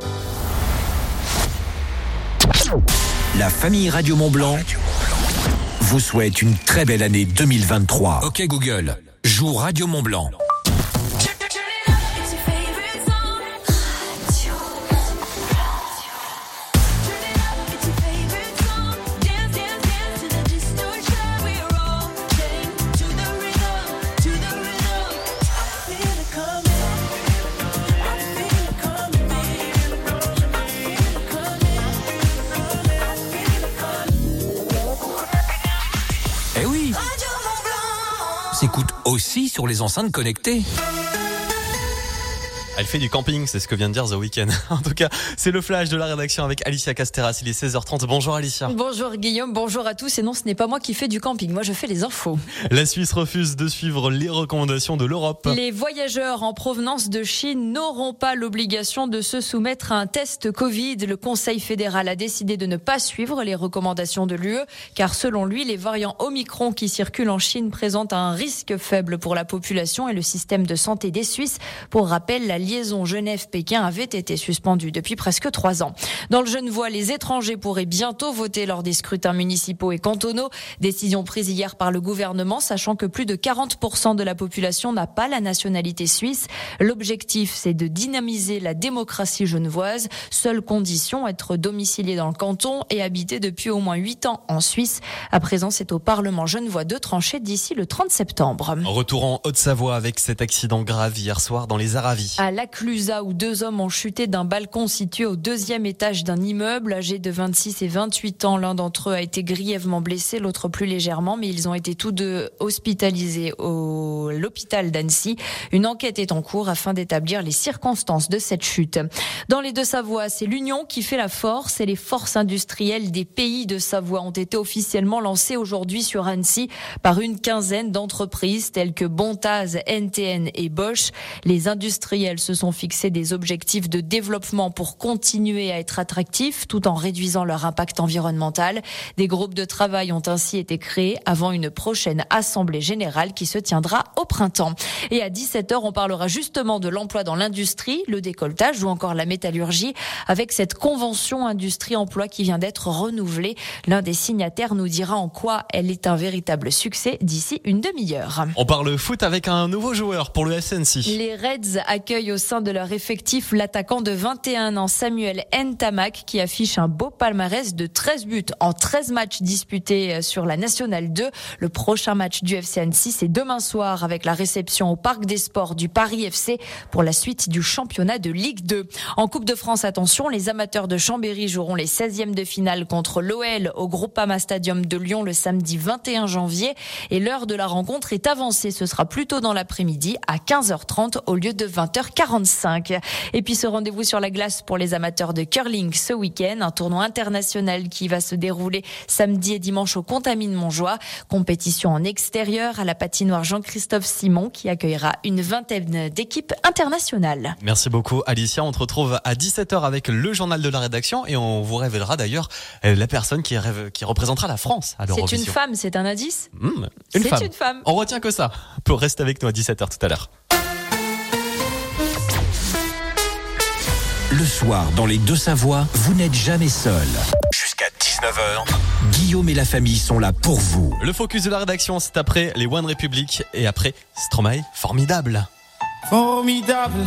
Speaker 2: La famille Radio Mont-Blanc vous souhaite une très belle année deux mille vingt-trois. Ok Google, joue Radio Mont-Blanc. s'écoute aussi sur les enceintes connectées.
Speaker 1: Elle fait du camping, c'est ce que vient de dire The Weeknd. En tout cas, c'est le flash de la rédaction avec Alicia Casteras. Il est seize heures trente. Bonjour Alicia.
Speaker 8: Bonjour Guillaume, bonjour à tous. Et non, ce n'est pas moi qui fais du camping. Moi, je fais les infos.
Speaker 1: La Suisse refuse de suivre les recommandations de l'Europe.
Speaker 8: Les voyageurs en provenance de Chine n'auront pas l'obligation de se soumettre à un test Covid. Le Conseil fédéral a décidé de ne pas suivre les recommandations de l'U E, car selon lui, les variants Omicron qui circulent en Chine présentent un risque faible pour la population et le système de santé des Suisses. Pour rappel, la liaison Genève-Pékin avait été suspendue depuis presque trois ans. Dans le Genevois, les étrangers pourraient bientôt voter lors des scrutins municipaux et cantonaux. Décision prise hier par le gouvernement, sachant que plus de quarante pour cent de la population n'a pas la nationalité suisse. L'objectif, c'est de dynamiser la démocratie genevoise. Seule condition, être domicilié dans le canton et habiter depuis au moins huit ans en Suisse. À présent, c'est au Parlement genevois de trancher d'ici le trente septembre.
Speaker 1: Retour en Haute-Savoie avec cet accident grave hier soir dans les Aravis.
Speaker 8: À Laclusa, où deux hommes ont chuté d'un balcon situé au deuxième étage d'un immeuble. Âgés de vingt-six et vingt-huit ans, l'un d'entre eux a été grièvement blessé, l'autre plus légèrement, mais ils ont été tous deux hospitalisés au l'hôpital d'Annecy. Une enquête est en cours afin d'établir les circonstances de cette chute. Dans les Deux-Savoies, c'est l'union qui fait la force et les forces industrielles des pays de Savoie ont été officiellement lancées aujourd'hui sur Annecy par une quinzaine d'entreprises telles que Bontaz, N T N et Bosch. Les industriels se sont fixer des objectifs de développement pour continuer à être attractifs tout en réduisant leur impact environnemental. Des groupes de travail ont ainsi été créés avant une prochaine assemblée générale qui se tiendra au printemps. Et à dix-sept heures, on parlera justement de l'emploi dans l'industrie, le décolletage ou encore la métallurgie avec cette convention industrie-emploi qui vient d'être renouvelée. L'un des signataires nous dira en quoi elle est un véritable succès d'ici une demi-heure.
Speaker 1: On parle foot avec un nouveau joueur pour le S N C.
Speaker 8: Les Reds accueillent au sein de leur effectif l'attaquant de vingt et un ans Samuel Ntamak qui affiche un beau palmarès de treize buts en treize matchs disputés sur la Nationale deux. Le prochain match du F C Annecy, c'est demain soir avec la réception au Parc des Sports du Paris F C pour la suite du championnat de Ligue deux. En Coupe de France, attention, les amateurs de Chambéry joueront les seizièmes de finale contre l'O L au Groupama Stadium de Lyon le samedi vingt et un janvier et l'heure de la rencontre est avancée. Ce sera plutôt dans l'après-midi à quinze heures trente au lieu de vingt heures quarante-cinq. Et puis ce rendez-vous sur la glace pour les amateurs de curling ce week-end, un tournoi international qui va se dérouler samedi et dimanche au Contamine-Montjoie. Compétition en extérieur à la patinoire Jean-Christophe Simon qui accueillera une vingtaine d'équipes internationales.
Speaker 1: Merci beaucoup Alicia, on te retrouve à dix-sept heures avec le journal de la rédaction et on vous révélera d'ailleurs la personne qui, rêve, qui représentera la France à l'Eurovision.
Speaker 8: C'est une femme, c'est un indice
Speaker 1: mmh, une
Speaker 8: C'est
Speaker 1: femme.
Speaker 8: une femme.
Speaker 1: On retient que ça. Pour rester avec nous à dix-sept heures tout à l'heure.
Speaker 2: Le soir, dans les Deux-Savoies, vous n'êtes jamais seul. Jusqu'à dix-neuf heures, Guillaume et la famille sont là pour vous.
Speaker 1: Le focus de la rédaction, c'est après les One Republic et après Stromae, formidable.
Speaker 11: Formidable,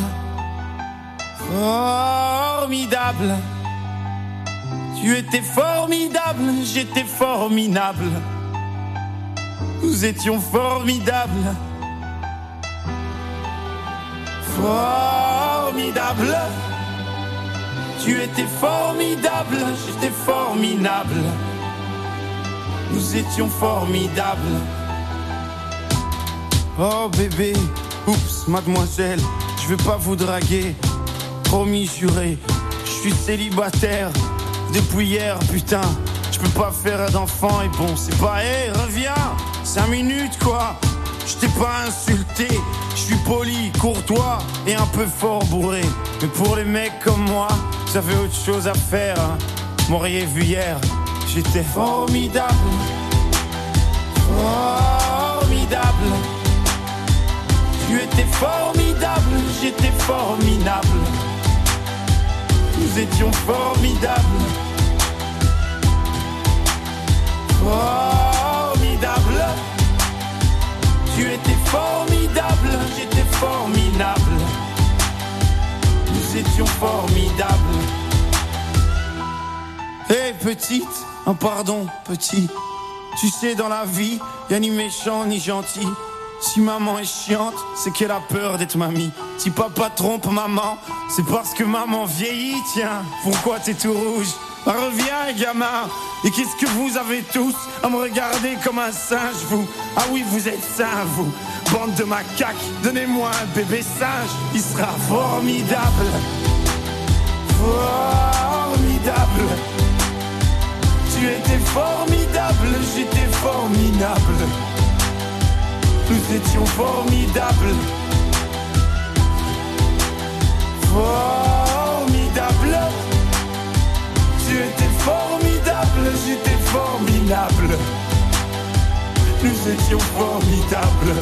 Speaker 11: formidable. Tu étais formidable, j'étais formidable. Nous étions formidables. Formidable. Tu étais formidable, j'étais formidable. Nous étions formidables. Oh bébé, oups, mademoiselle, je vais pas vous draguer. Promis, juré, je suis célibataire depuis hier, putain. Je peux pas faire d'enfant et bon, c'est pas, hé, hey, reviens, cinq minutes quoi. Je t'ai pas insulté, je suis poli, courtois et un peu fort bourré. Mais pour les mecs comme moi, vous avez autre chose à faire, hein. M'auriez vu hier, j'étais formidable. Formidable. Tu étais formidable, j'étais formidable. Nous étions formidables. Formidable. Tu étais formidable, j'étais formidable. Nous étions formidables. Hé hey, petite, oh pardon petit. Tu sais dans la vie, y'a ni méchant ni gentil. Si maman est chiante, c'est qu'elle a peur d'être mamie. Si papa trompe maman, c'est parce que maman vieillit. Tiens, pourquoi t'es tout rouge? Reviens, gamin. Et qu'est-ce que vous avez tous à me regarder comme un singe, vous? Ah oui, vous êtes sains, vous. Bande de macaques, donnez-moi un bébé singe. Il sera formidable. Formidable. Tu étais formidable, j'étais formidable. Nous étions formidables. Formidable. Tu étais formidable, j'étais formidable. Nous étions formidables.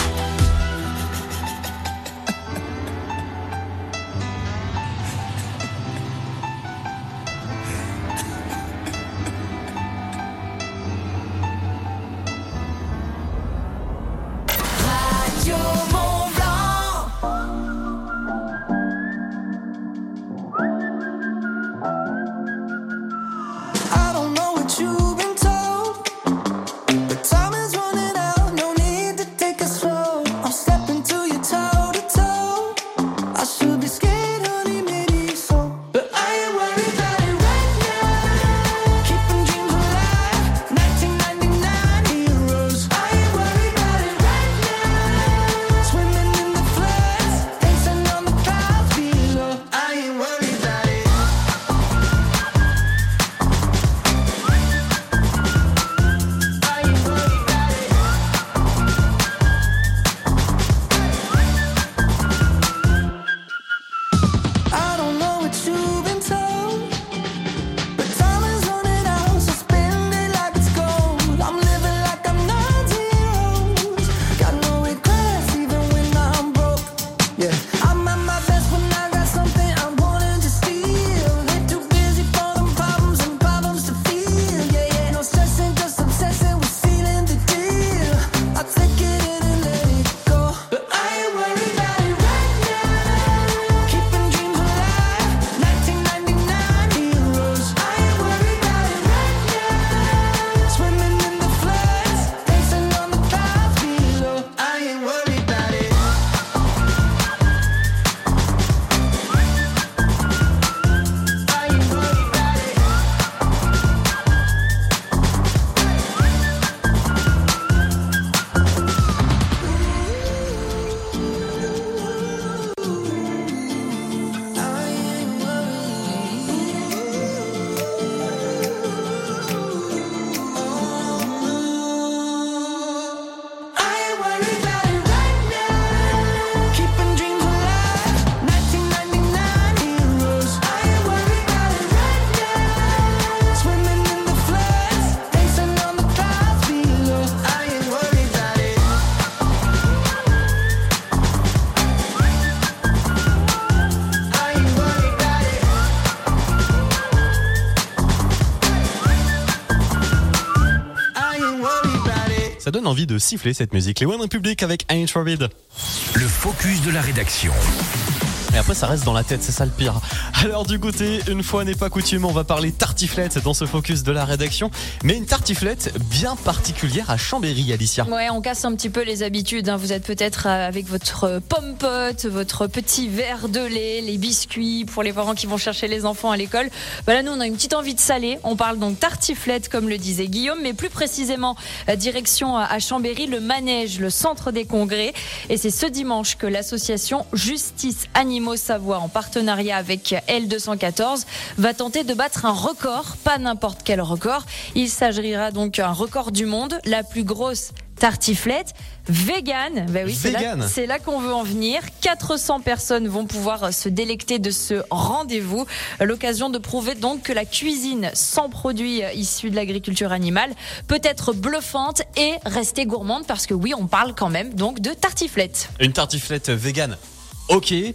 Speaker 1: Ça donne envie de siffler cette musique. Les One Republic avec I Ain't Worried.
Speaker 2: Le focus de la rédaction.
Speaker 1: Et après ça reste dans la tête, c'est ça le pire. À l'heure du goûter, une fois n'est pas coutume, on va parler tartiflette dans ce focus de la rédaction. Mais une tartiflette bien particulière à Chambéry, Alicia.
Speaker 8: Ouais, on casse un petit peu les habitudes. Hein. Vous êtes peut-être avec votre pomme-pote, votre petit verre de lait, les biscuits pour les parents qui vont chercher les enfants à l'école. Bah là, nous, on a une petite envie de salé. On parle donc tartiflette, comme le disait Guillaume, mais plus précisément, direction à Chambéry, le Manège, le centre des congrès. Et c'est ce dimanche que l'association Justice Animaux Savoie, en partenariat avec L deux cent quatorze, va tenter de battre un record, pas n'importe quel record. Il s'agira donc d'un record du monde, la plus grosse tartiflette vegan. Ben oui, c'est là, c'est là qu'on veut en venir. quatre cents personnes vont pouvoir se délecter de ce rendez-vous. L'occasion de prouver donc que la cuisine sans produits issus de l'agriculture animale peut être bluffante et rester gourmande, parce que oui, on parle quand même donc de tartiflette.
Speaker 1: Une tartiflette vegan. Ok,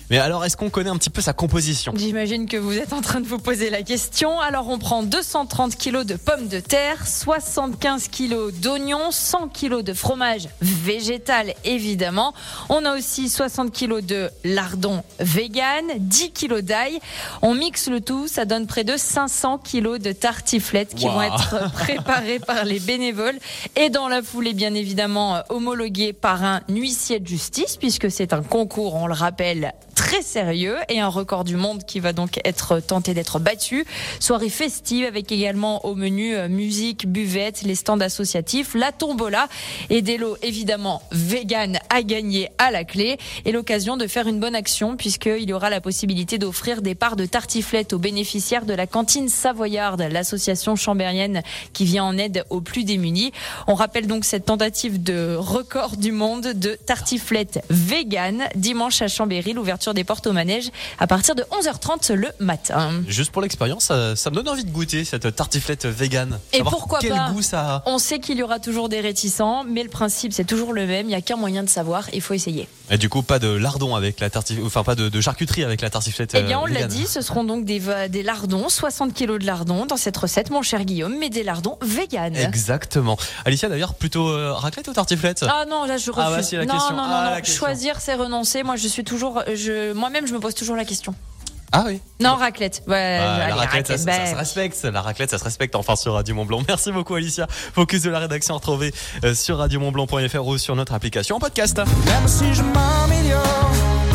Speaker 1: Mais alors, est-ce qu'on connaît un petit peu sa composition ?
Speaker 8: J'imagine que vous êtes en train de vous poser la question. Alors, on prend deux cent trente kilos de pommes de terre, soixante-quinze kilos d'oignons, cent kilos de fromage végétal, évidemment. On a aussi soixante kilos de lardons vegan, dix kilos d'ail. On mixe le tout, ça donne près de cinq cents kilos de tartiflettes qui
Speaker 1: wow.
Speaker 8: vont être préparées par les bénévoles et dans la foulée, bien évidemment, homologuées par un huissier de justice, puisque c'est un concours, on le rappelle, très sérieux et un record du monde qui va donc être tenté d'être battu. Soirée festive avec également au menu euh, musique, buvette, les stands associatifs, la tombola et des lots évidemment vegan à gagner à la clé et l'occasion de faire une bonne action puisqu'il y aura la possibilité d'offrir des parts de tartiflettes aux bénéficiaires de la cantine savoyarde, l'association chambérienne qui vient en aide aux plus démunis. On rappelle donc cette tentative de record du monde de tartiflettes vegan dimanche à Chambéry, l'ouverture des portes au manège à partir de onze heures trente le matin.
Speaker 1: Juste pour l'expérience, ça, ça me donne envie de goûter cette tartiflette vegan.
Speaker 8: Et
Speaker 1: Savoir
Speaker 8: pourquoi
Speaker 1: quel
Speaker 8: pas
Speaker 1: goût ça a.
Speaker 8: On sait qu'il y aura toujours des réticents, mais le principe c'est toujours le même. Il n'y a qu'un moyen de savoir, il faut essayer.
Speaker 1: Et du coup, pas de lardons avec la tartiflette, enfin pas de, de charcuterie avec la tartiflette.
Speaker 8: Eh bien, on
Speaker 1: euh,
Speaker 8: l'a
Speaker 1: vegan.
Speaker 8: dit, ce seront donc des, des lardons, soixante kilos de lardons dans cette recette, mon cher Guillaume, mais des lardons vegan.
Speaker 1: Exactement. Alicia, d'ailleurs, plutôt euh, raclette ou tartiflette ?
Speaker 8: Ah non, là je refuse.
Speaker 1: Ah bah, c'est la
Speaker 8: non,
Speaker 1: question.
Speaker 8: non, non,
Speaker 1: Ah,
Speaker 8: non.
Speaker 1: la question.
Speaker 8: Choisir, c'est renoncer. Moi, je suis toujours, je, moi-même, je me pose toujours la question.
Speaker 1: Ah oui.
Speaker 8: Non, raclette. Ouais,
Speaker 1: Ah,
Speaker 8: allez,
Speaker 1: la raclette, ça,
Speaker 8: bah,
Speaker 1: ça se respecte. La raclette, ça se respecte. Enfin, sur Radio Mont-Blanc. Merci beaucoup, Alicia. Focus de la rédaction retrouvé euh, sur radio mont blanc point f r ou sur notre application en podcast.
Speaker 6: Même si je m'améliore,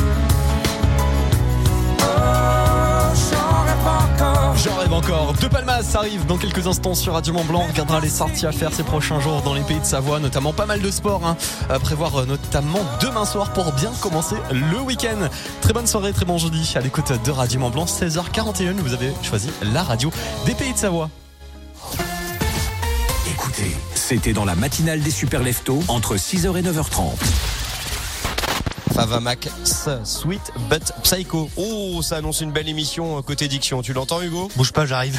Speaker 1: J'en rêve encore. De Palmas, ça arrive dans quelques instants sur Radio Mont-Blanc. On regardera les sorties à faire ces prochains jours dans les pays de Savoie, notamment pas mal de sport hein, à prévoir, euh, notamment demain soir pour bien commencer le week-end. Très bonne soirée, très bon jeudi à l'écoute de Radio Mont-Blanc. seize heures quarante et un, vous avez choisi la radio des pays de Savoie.
Speaker 2: Écoutez, c'était dans la matinale des Super Leftos entre six heures et neuf heures trente.
Speaker 12: Fava Max, Sweet But Psycho. Oh, ça annonce une belle émission côté diction. Tu l'entends, Hugo ?
Speaker 13: Bouge pas, j'arrive.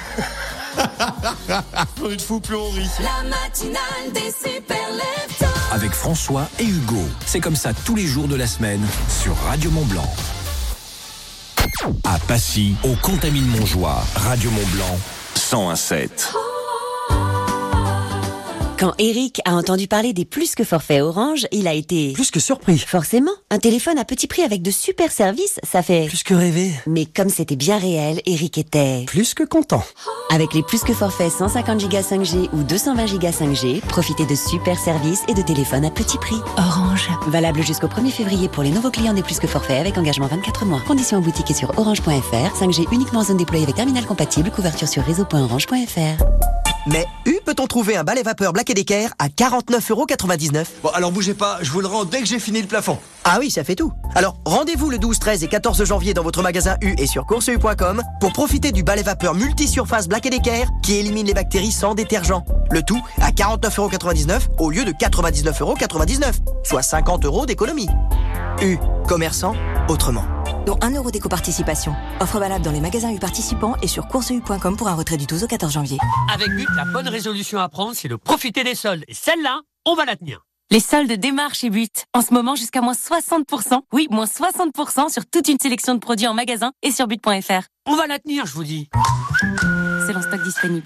Speaker 12: Plus de fou, plus on rit.
Speaker 6: La matinale des Super Leftos.
Speaker 2: Avec François et Hugo. C'est comme ça tous les jours de la semaine sur Radio Mont-Blanc. À Passy, au Contamine-Montjoie, Radio Mont-Blanc, cent un virgule sept.
Speaker 14: Quand Eric a entendu parler des plus que forfaits Orange, il a été...
Speaker 18: Plus que surpris.
Speaker 14: Forcément, un téléphone à petit prix avec de super services, ça fait...
Speaker 18: Plus que rêver.
Speaker 14: Mais comme c'était bien réel, Eric était...
Speaker 18: Plus que content.
Speaker 14: Avec les plus que forfaits cent cinquante giga cinq G ou deux cent vingt giga cinq G, profitez de super services et de téléphones à petit prix. Orange. Valable jusqu'au premier février pour les nouveaux clients des plus que forfaits avec engagement vingt-quatre mois. Conditions en boutique et sur orange point f r. cinq G uniquement en zone déployée avec terminal compatible. Couverture sur réseau point orange point f r.
Speaker 15: Mais où peut-on trouver un balai vapeur Black Decker à quarante-neuf euros quatre-vingt-dix-neuf ?
Speaker 16: Bon, alors bougez pas, je vous le rends dès que j'ai fini le plafond.
Speaker 15: Ah oui, ça fait tout. Alors, rendez-vous le douze, treize et quatorze janvier dans votre magasin U et sur course u point com pour profiter du balai vapeur multi-surface Black Decker qui élimine les bactéries sans détergent. Le tout à quarante-neuf euros quatre-vingt-dix-neuf au lieu de quatre-vingt-dix-neuf euros quatre-vingt-dix-neuf, soit cinquante euros d'économie. U, commerçant autrement.
Speaker 17: Dont un euro d'éco-participation. Offre valable dans les magasins U participants et sur course u point com pour un retrait du douze au quatorze janvier.
Speaker 27: Avec But, la bonne résolution à prendre, c'est de profiter des soldes. Et celle-là, on va la tenir.
Speaker 10: Les soldes démarrent chez But. En ce moment, jusqu'à moins soixante pour cent. Oui, moins soixante pour cent sur toute une sélection de produits en magasin et sur but point f r.
Speaker 27: On va la tenir, je vous dis.
Speaker 10: C'est en stock disponible.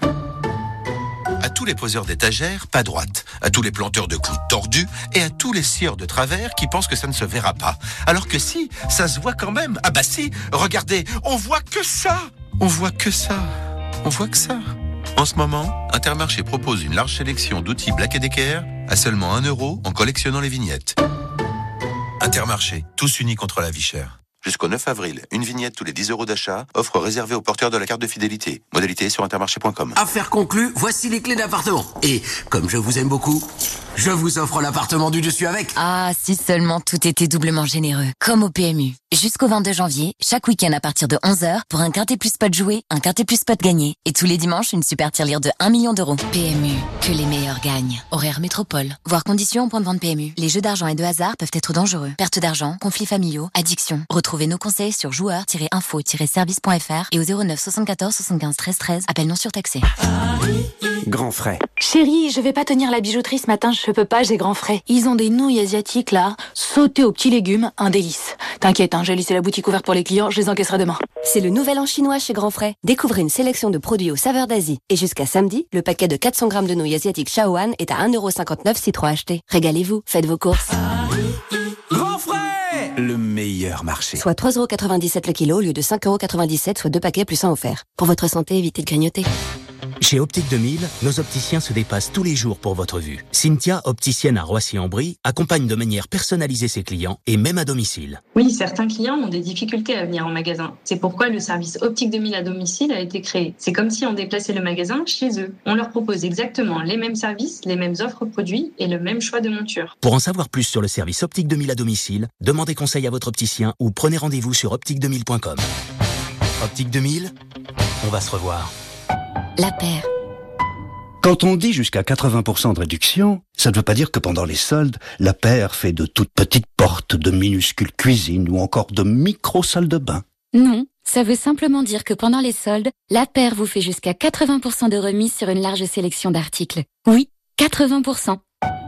Speaker 28: À tous les poseurs d'étagères, pas droite. À tous les planteurs de clous tordus et à tous les scieurs de travers qui pensent que ça ne se verra pas. Alors que si, ça se voit quand même. Ah bah si, regardez, on voit que ça. On voit que ça. On voit que ça. En ce moment, Intermarché propose une large sélection d'outils Black Decker à seulement un euro en collectionnant les vignettes. Intermarché, tous unis contre la vie chère. Jusqu'au neuf avril, une vignette tous les dix euros d'achat, offre réservée aux porteurs de la carte de fidélité. Modalité sur intermarché point com.
Speaker 29: Affaire conclue, voici les clés d'appartement. Et, comme je vous aime beaucoup, je vous offre l'appartement du dessus avec.
Speaker 7: Ah, si seulement tout était doublement généreux. Comme au P M U. Jusqu'au vingt-deux janvier, chaque week-end à partir de onze heures, pour un quinté plus spot joué, un quinté plus spot gagné. Et tous les dimanches, une super tirelire de un million d'euros. P M U, que les meilleurs gagnent. Horaire métropole. Voir conditions au point de vente P M U. Les jeux d'argent et de hasard peuvent être dangereux. Perte d'argent, conflits familiaux, addiction. Retrouvez nos conseils sur joueurs tiret info tiret service point f r et au zéro neuf soixante-quatorze soixante-quinze treize treize. Appel non surtaxé.
Speaker 18: Grand frais.
Speaker 22: Chérie, je vais pas tenir la bijouterie ce matin, je peux pas, j'ai grand frais. Ils ont des nouilles asiatiques là, sautées aux petits légumes, un délice. T'inquiète, hein, j'ai laissé la boutique ouverte pour les clients, je les encaisserai demain.
Speaker 14: C'est le nouvel an chinois chez Grand Frais. Découvrez une sélection de produits aux saveurs d'Asie. Et jusqu'à samedi, le paquet de quatre cents grammes de nouilles asiatiques Shaoan est à un euro cinquante-neuf si trois achetés. Régalez-vous, faites vos courses.
Speaker 3: Grand Frais, le meilleur marché.
Speaker 14: Soit trois euros quatre-vingt-dix-sept le kilo au lieu de cinq euros quatre-vingt-dix-sept, soit deux paquets plus un offert. Pour votre santé, évitez de grignoter.
Speaker 4: Chez Optique deux mille, nos opticiens se dépassent tous les jours pour votre vue. Cynthia, opticienne à Roissy-en-Brie, accompagne de manière personnalisée ses clients et même à domicile.
Speaker 5: Oui, certains clients ont des difficultés à venir en magasin. C'est pourquoi le service Optique deux mille à domicile a été créé. C'est comme si on déplaçait le magasin chez eux. On leur propose exactement les mêmes services, les mêmes offres produits et le même choix de monture.
Speaker 4: Pour en savoir plus sur le service Optique deux mille à domicile, demandez conseil à votre opticien ou prenez rendez-vous sur optique deux mille point com. Optique deux mille, on va se revoir.
Speaker 14: La paire.
Speaker 18: Quand on dit jusqu'à quatre-vingts pour cent de réduction, ça ne veut pas dire que pendant les soldes, la paire fait de toutes petites portes, de minuscules cuisines ou encore de micro-salles de bain.
Speaker 22: Non, ça veut simplement dire que pendant les soldes, la paire vous fait jusqu'à quatre-vingts pour cent de remise sur une large sélection d'articles. Oui, quatre-vingts pour cent.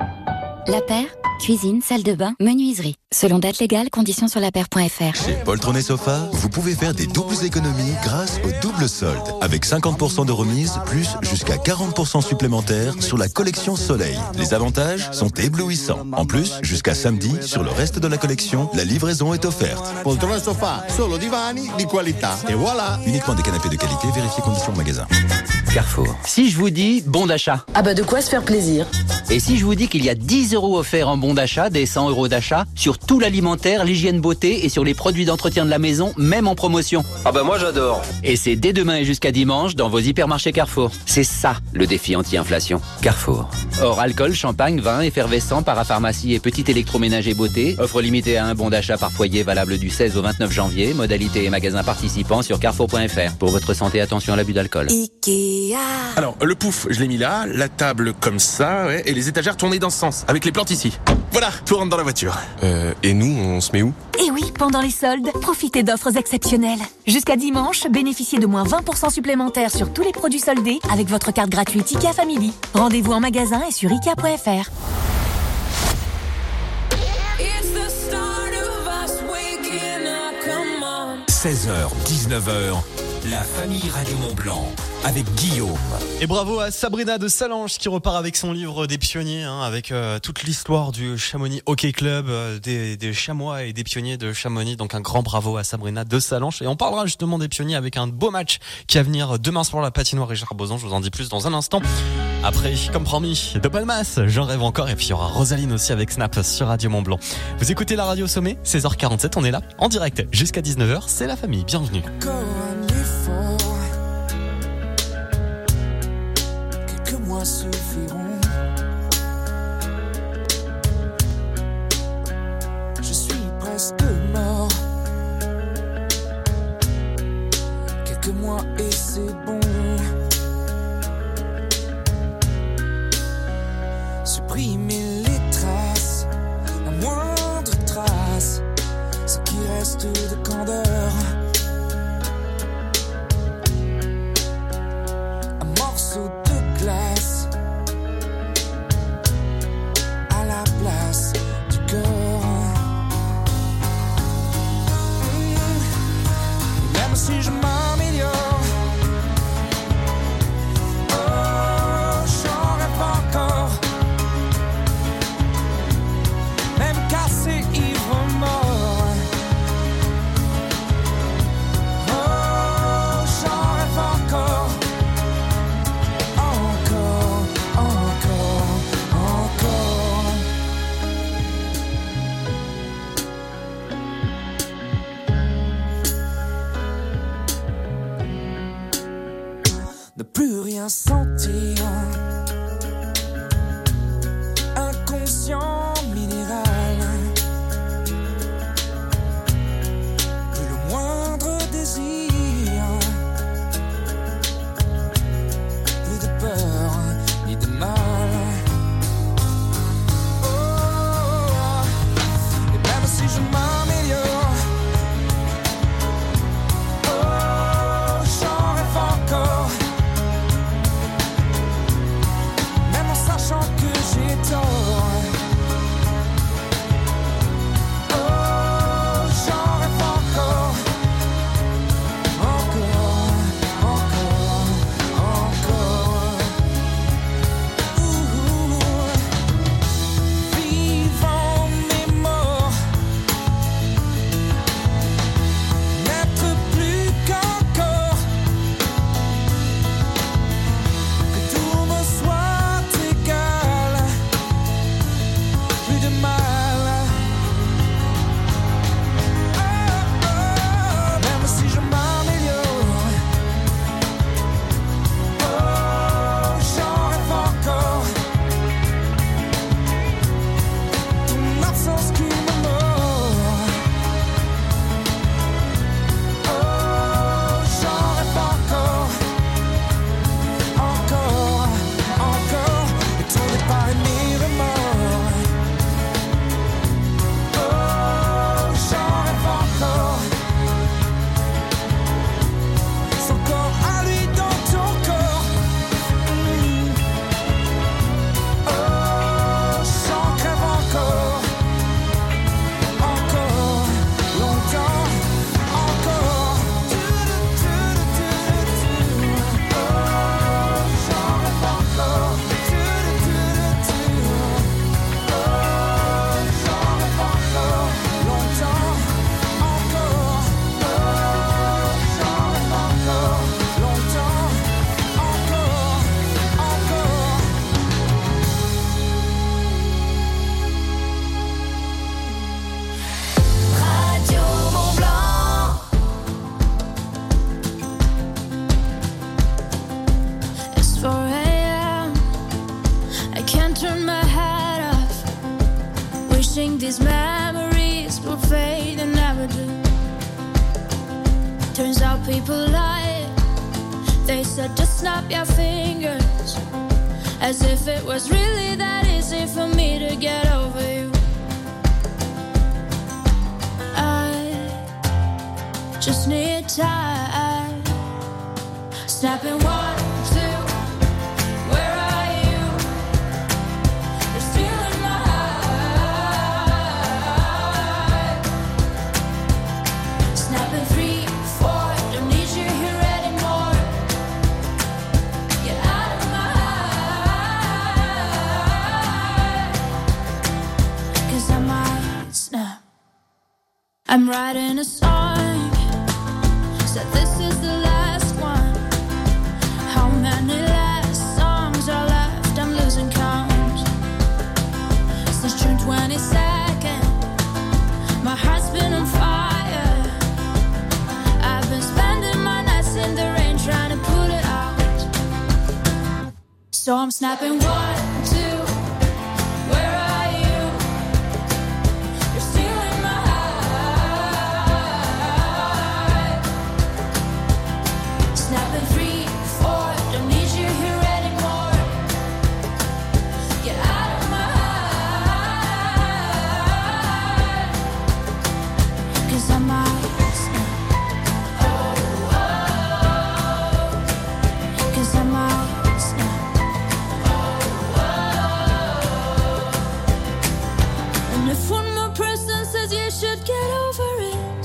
Speaker 22: La paire, cuisine, salle de bain, menuiserie. Selon date légale, conditions sur la paire point f r.
Speaker 9: Chez Poltron et Sofa, vous pouvez faire des doubles économies grâce au double solde. Avec cinquante pour cent de remise, plus jusqu'à quarante pour cent supplémentaires sur la collection Soleil. Les avantages sont éblouissants. En plus, jusqu'à samedi, sur le reste de la collection, la livraison est offerte.
Speaker 13: Poltron et Sofa, solo divani di qualità. Et voilà.
Speaker 9: Uniquement des canapés de qualité, vérifiez conditions de magasin.
Speaker 19: Carrefour. Si je vous dis bon d'achat.
Speaker 20: Ah bah de quoi se faire plaisir.
Speaker 19: Et si je vous dis qu'il y a dix euros offerts en bon d'achat, des cent euros d'achat, sur tout l'alimentaire, l'hygiène beauté et sur les produits d'entretien de la maison, même en promotion.
Speaker 21: Ah bah moi j'adore.
Speaker 19: Et c'est dès demain et jusqu'à dimanche dans vos hypermarchés Carrefour. C'est ça le défi anti-inflation. Carrefour. Hors alcool, champagne, vin, effervescent, parapharmacie et petit électroménager beauté. Offre limitée à un bon d'achat par foyer valable du seize au vingt-neuf janvier. Modalité et magasins participants sur carrefour point f r. Pour votre santé, attention à l'abus d'alcool.
Speaker 20: Ikea.
Speaker 23: Alors le pouf, je l'ai mis là, la table comme ça, ouais, et les étagères tournées dans ce sens, avec les plantes ici. Voilà, tout rentre dans la voiture.
Speaker 12: Euh, et nous, on se met où?
Speaker 22: Et oui, pendant les soldes, profitez d'offres exceptionnelles. Jusqu'à dimanche, bénéficiez de moins vingt pour cent supplémentaires sur tous les produits soldés avec votre carte gratuite IKEA Family. Rendez-vous en magasin et sur ikea point f r.
Speaker 2: seize heures, dix-neuf heures, la famille Radio Mont-Blanc avec Guillaume.
Speaker 1: Et bravo à Sabrina de Salange qui repart avec son livre des pionniers, hein, avec euh, toute l'histoire du Chamonix Hockey Club, euh, des, des chamois et des pionniers de Chamonix. Donc un grand bravo à Sabrina de Salange. Et on parlera justement des pionniers avec un beau match qui va venir demain soir à la patinoire Richard Bozan. Je vous en dis plus dans un instant. Après, comme promis, de Palmas, j'en rêve encore. Et puis il y aura Rosaline aussi avec Snap sur Radio Mont-Blanc. Vous écoutez la radio Sommet, seize heures quarante-sept, on est là en direct jusqu'à dix-neuf heures. C'est la famille, bienvenue.
Speaker 6: Quelques mois suffiront. Je suis presque mort. Quelques mois et c'est bon. Supprimer les traces, la moindre trace, ce qui reste de candeur. Un morceau de glace à la place du cœur. Mmh. Même si je m'améliore, oh, j'en rêve encore. Même cassé, ivre mort. turn my hat off, wishing these memories will fade and never do. Turns out people lie. They said just snap your fingers, as if it was really that easy for me to get over you. I just need time. Snapping one, two, where are you? You're still in my heart. Snapping three, four, don't need you here anymore. Get out of my heart, 'cause I might snap. I'm writing a song, said this is the last one. How many last songs are left? I'm losing count. Since June twenty-second, my heart's been on fire. I've been spending my nights in the rain trying to put it out. So I'm snapping one, two, where are you? You're still in my heart. Snapping three, four, don't need you here anymore. Get out of my heart, 'cause I might snap. Oh, oh, 'cause I might snap. Oh, oh. And if one more person says you should get over it,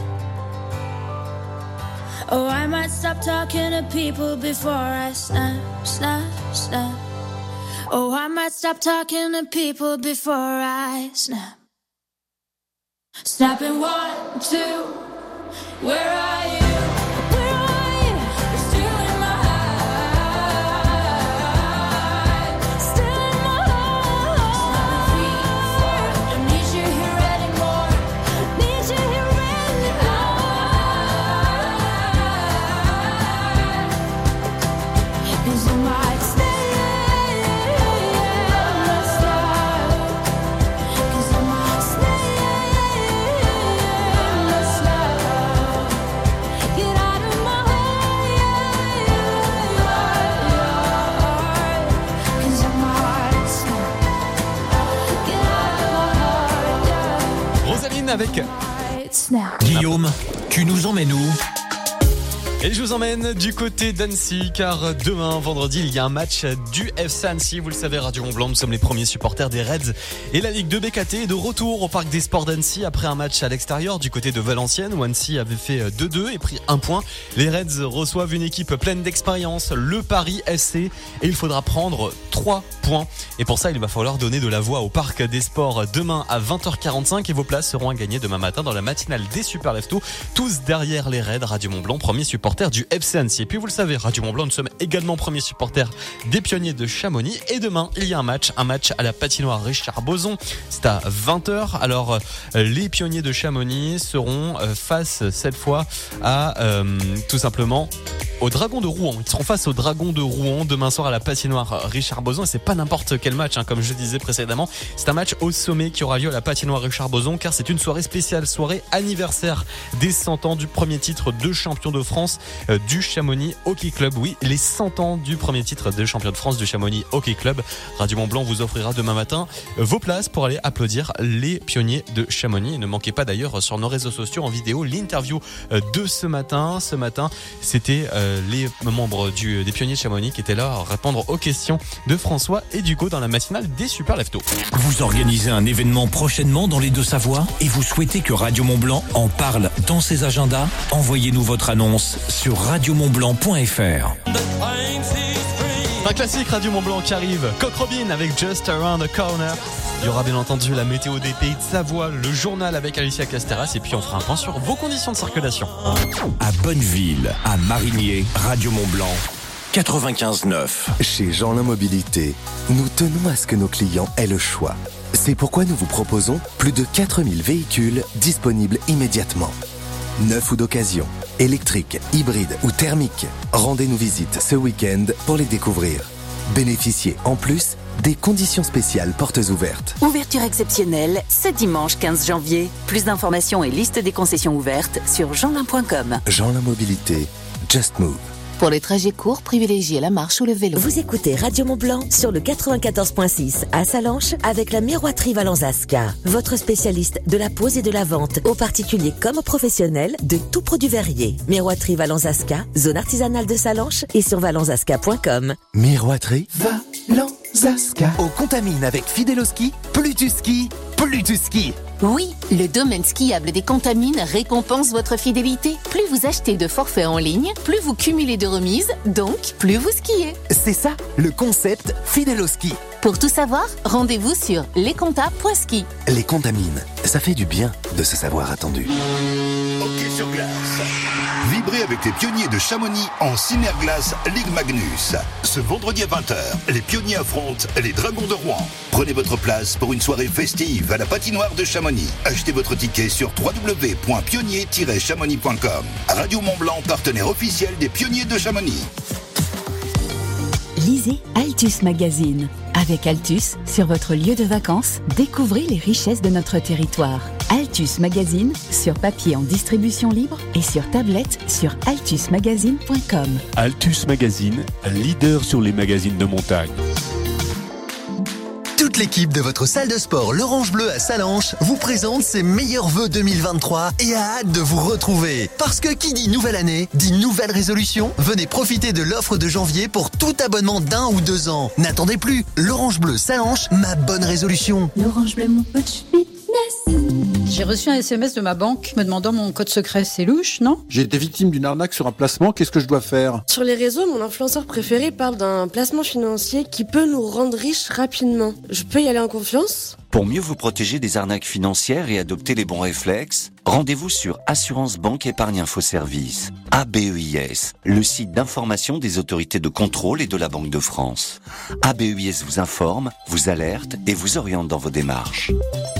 Speaker 6: oh, I might stop talking to people before I snap, snap, snap. Oh, I might stop talking to people before I snap. Snapping one, two, where are you? Where are you? You're still in my heart. Still in my heart. Three, four, don't need you here anymore. Need you here anymore. 'Cause I might stay, let's start. 'Cause I might stay, let's start. Get out of my heart, 'cause I might snap. Get out of my heart,
Speaker 1: Rosaline avec
Speaker 6: might snap.
Speaker 2: Guillaume, tu nous emmènes où?
Speaker 1: Et je vous emmène du côté d'Annecy, car demain, vendredi, il y a un match du F C Annecy. Vous le savez, Radio Mont-Blanc, nous sommes les premiers supporters des Reds. Et la Ligue deux B K T est de retour au Parc des Sports d'Annecy après un match à l'extérieur du côté de Valenciennes, où Annecy avait fait deux deux et pris un point. Les Reds reçoivent une équipe pleine d'expérience, le Paris F C, et il faudra prendre trois points. Et pour ça, il va falloir donner de la voix au Parc des Sports demain à vingt heures quarante-cinq, et vos places seront à gagner demain matin dans la matinale des Super Leftos, tous derrière les Reds. Radio Mont-Blanc, premier supporter du F C Annecy. Et puis vous le savez, Radio Mont-Blanc, nous sommes également premiers supporters des Pionniers de Chamonix. Et demain, il y a un match, un match à la patinoire Richard Boson. C'est à vingt heures. Alors, les Pionniers de Chamonix seront face cette fois à euh, tout simplement au Dragon de Rouen. Ils seront face au Dragon de Rouen demain soir à la patinoire Richard Boson. Et c'est pas n'importe quel match, hein, comme je disais précédemment. C'est un match au sommet qui aura lieu à la patinoire Richard Boson, car c'est une soirée spéciale, soirée anniversaire des cent ans du premier titre de champion de France euh, du Chamonix Hockey Club. Oui, les cent ans du premier titre de champion de France du Chamonix Hockey Club. Radio Mont-Blanc vous offrira demain matin euh, vos places pour aller applaudir les Pionniers de Chamonix. Et ne manquez pas d'ailleurs sur nos réseaux sociaux en vidéo l'interview euh, de ce matin. Ce matin, c'était euh, les membres du, des Pionniers de Chamonix qui étaient là à répondre aux questions de François et d'Hugo dans la matinale des Super Leftos.
Speaker 2: Vous organisez un événement prochainement dans les Deux-Savoies et vous souhaitez que Radio Mont-Blanc en parle dans ses agendas? Envoyez-nous votre annonce sur radio mont blanc point f r.
Speaker 1: Un classique Radio Mont-Blanc qui arrive. Coq Robin avec Just Around the Corner. Il y aura bien entendu la météo des pays de Savoie, le journal avec Alicia Casteras, et puis on fera un point sur vos conditions de circulation.
Speaker 2: À Bonneville, à Marigné, Radio Mont-Blanc, quatre-vingt-quinze neuf.
Speaker 8: Chez Jeanlin Mobilité, nous tenons à ce que nos clients aient le choix. C'est pourquoi nous vous proposons plus de quatre mille véhicules disponibles immédiatement. Neufs ou d'occasion, électriques, hybrides ou thermiques. Rendez-nous visite ce week-end pour les découvrir. Bénéficiez en plus Des conditions spéciales portes ouvertes.
Speaker 14: Ouverture exceptionnelle ce dimanche quinze janvier. Plus d'informations et liste des concessions ouvertes sur jeanlin point com.
Speaker 8: Jeanlin Mobilité, Just Move.
Speaker 11: Pour les trajets courts, privilégiez la marche ou le vélo.
Speaker 15: Vous écoutez Radio Mont-Blanc sur le quatre-vingt-quatorze virgule six à Sallanches avec la miroiterie Valence-Asca. Votre spécialiste de la pose et de la vente aux particuliers comme aux professionnels de tout produit verrier. Miroiterie Valence-Asca, zone artisanale de Sallanches et sur valence asca point com.
Speaker 8: Miroiterie
Speaker 16: Valence-Asca. On contamine avec Fideloski, plus tu skis, plus tu skis.
Speaker 22: Oui, le domaine skiable des Contamines récompense votre fidélité. Plus vous achetez de forfaits en ligne, plus vous cumulez de remises, donc plus vous skiez.
Speaker 16: C'est ça, le concept Fideloski.
Speaker 22: Pour tout savoir, rendez-vous sur lesconta point ski.
Speaker 8: Les Contamines, ça fait du bien de se savoir attendu.
Speaker 17: Hockey sur glace. Vibrez avec les pionniers de Chamonix en Cyberglace Ligue Magnus. Ce vendredi à vingt heures, les pionniers affrontent les Dragons de Rouen. Prenez votre place pour une soirée festive à la patinoire de Chamonix. Achetez votre ticket sur w w w point pionnier tiret chamonix point com. Radio Mont-Blanc, partenaire officiel des pionniers de Chamonix.
Speaker 10: Lisez Altus Magazine. Avec Altus, sur votre lieu de vacances, découvrez les richesses de notre territoire. Altus Magazine, sur papier en distribution libre et sur tablette sur altus magazine point com.
Speaker 21: Altus Magazine, leader sur les magazines de montagne.
Speaker 24: Toute l'équipe de votre salle de sport l'Orange Bleu à Sallanches vous présente ses meilleurs vœux deux mille vingt-trois et a hâte de vous retrouver. Parce que qui dit nouvelle année, dit nouvelle résolution. Venez profiter de l'offre de janvier pour tout abonnement d'un ou deux ans. N'attendez plus, l'Orange Bleu Sallanches, ma bonne résolution.
Speaker 10: L'Orange Bleu, mon coach fitness.
Speaker 25: J'ai reçu un S M S de ma banque me demandant mon code secret. C'est louche, non?
Speaker 26: J'ai été victime d'une arnaque sur un placement, qu'est-ce que je dois faire?
Speaker 27: Sur les réseaux, mon influenceur préféré parle d'un placement financier qui peut nous rendre riches rapidement. Je peux y aller en confiance?
Speaker 30: Pour mieux vous protéger des arnaques financières et adopter les bons réflexes, rendez-vous sur Assurance Banque Épargne Info Service, A B E I S, le site d'information des autorités de contrôle et de la Banque de France. A B E I S vous informe, vous alerte et vous oriente dans vos démarches.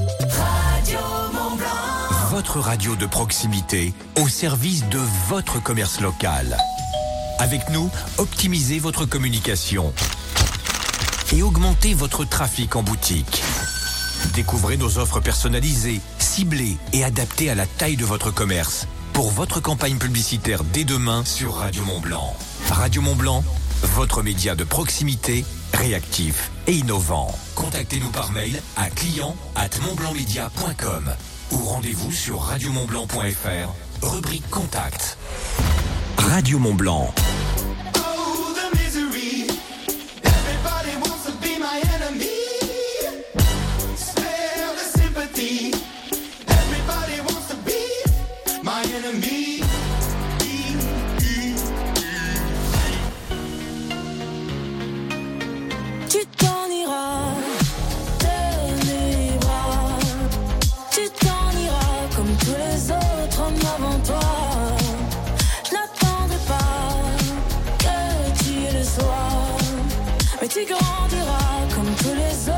Speaker 2: Votre radio de proximité au service de votre commerce local. Avec nous, optimisez votre communication et augmentez votre trafic en boutique. Découvrez nos offres personnalisées, ciblées et adaptées à la taille de votre commerce pour votre campagne publicitaire dès demain sur Radio Mont-Blanc. Radio Mont-Blanc, votre média de proximité, réactif et innovant. Contactez-nous par mail à client arobase montblancmedia point com ou rendez-vous sur radio mont blanc point f r, rubrique Contact. Radio Mont-Blanc.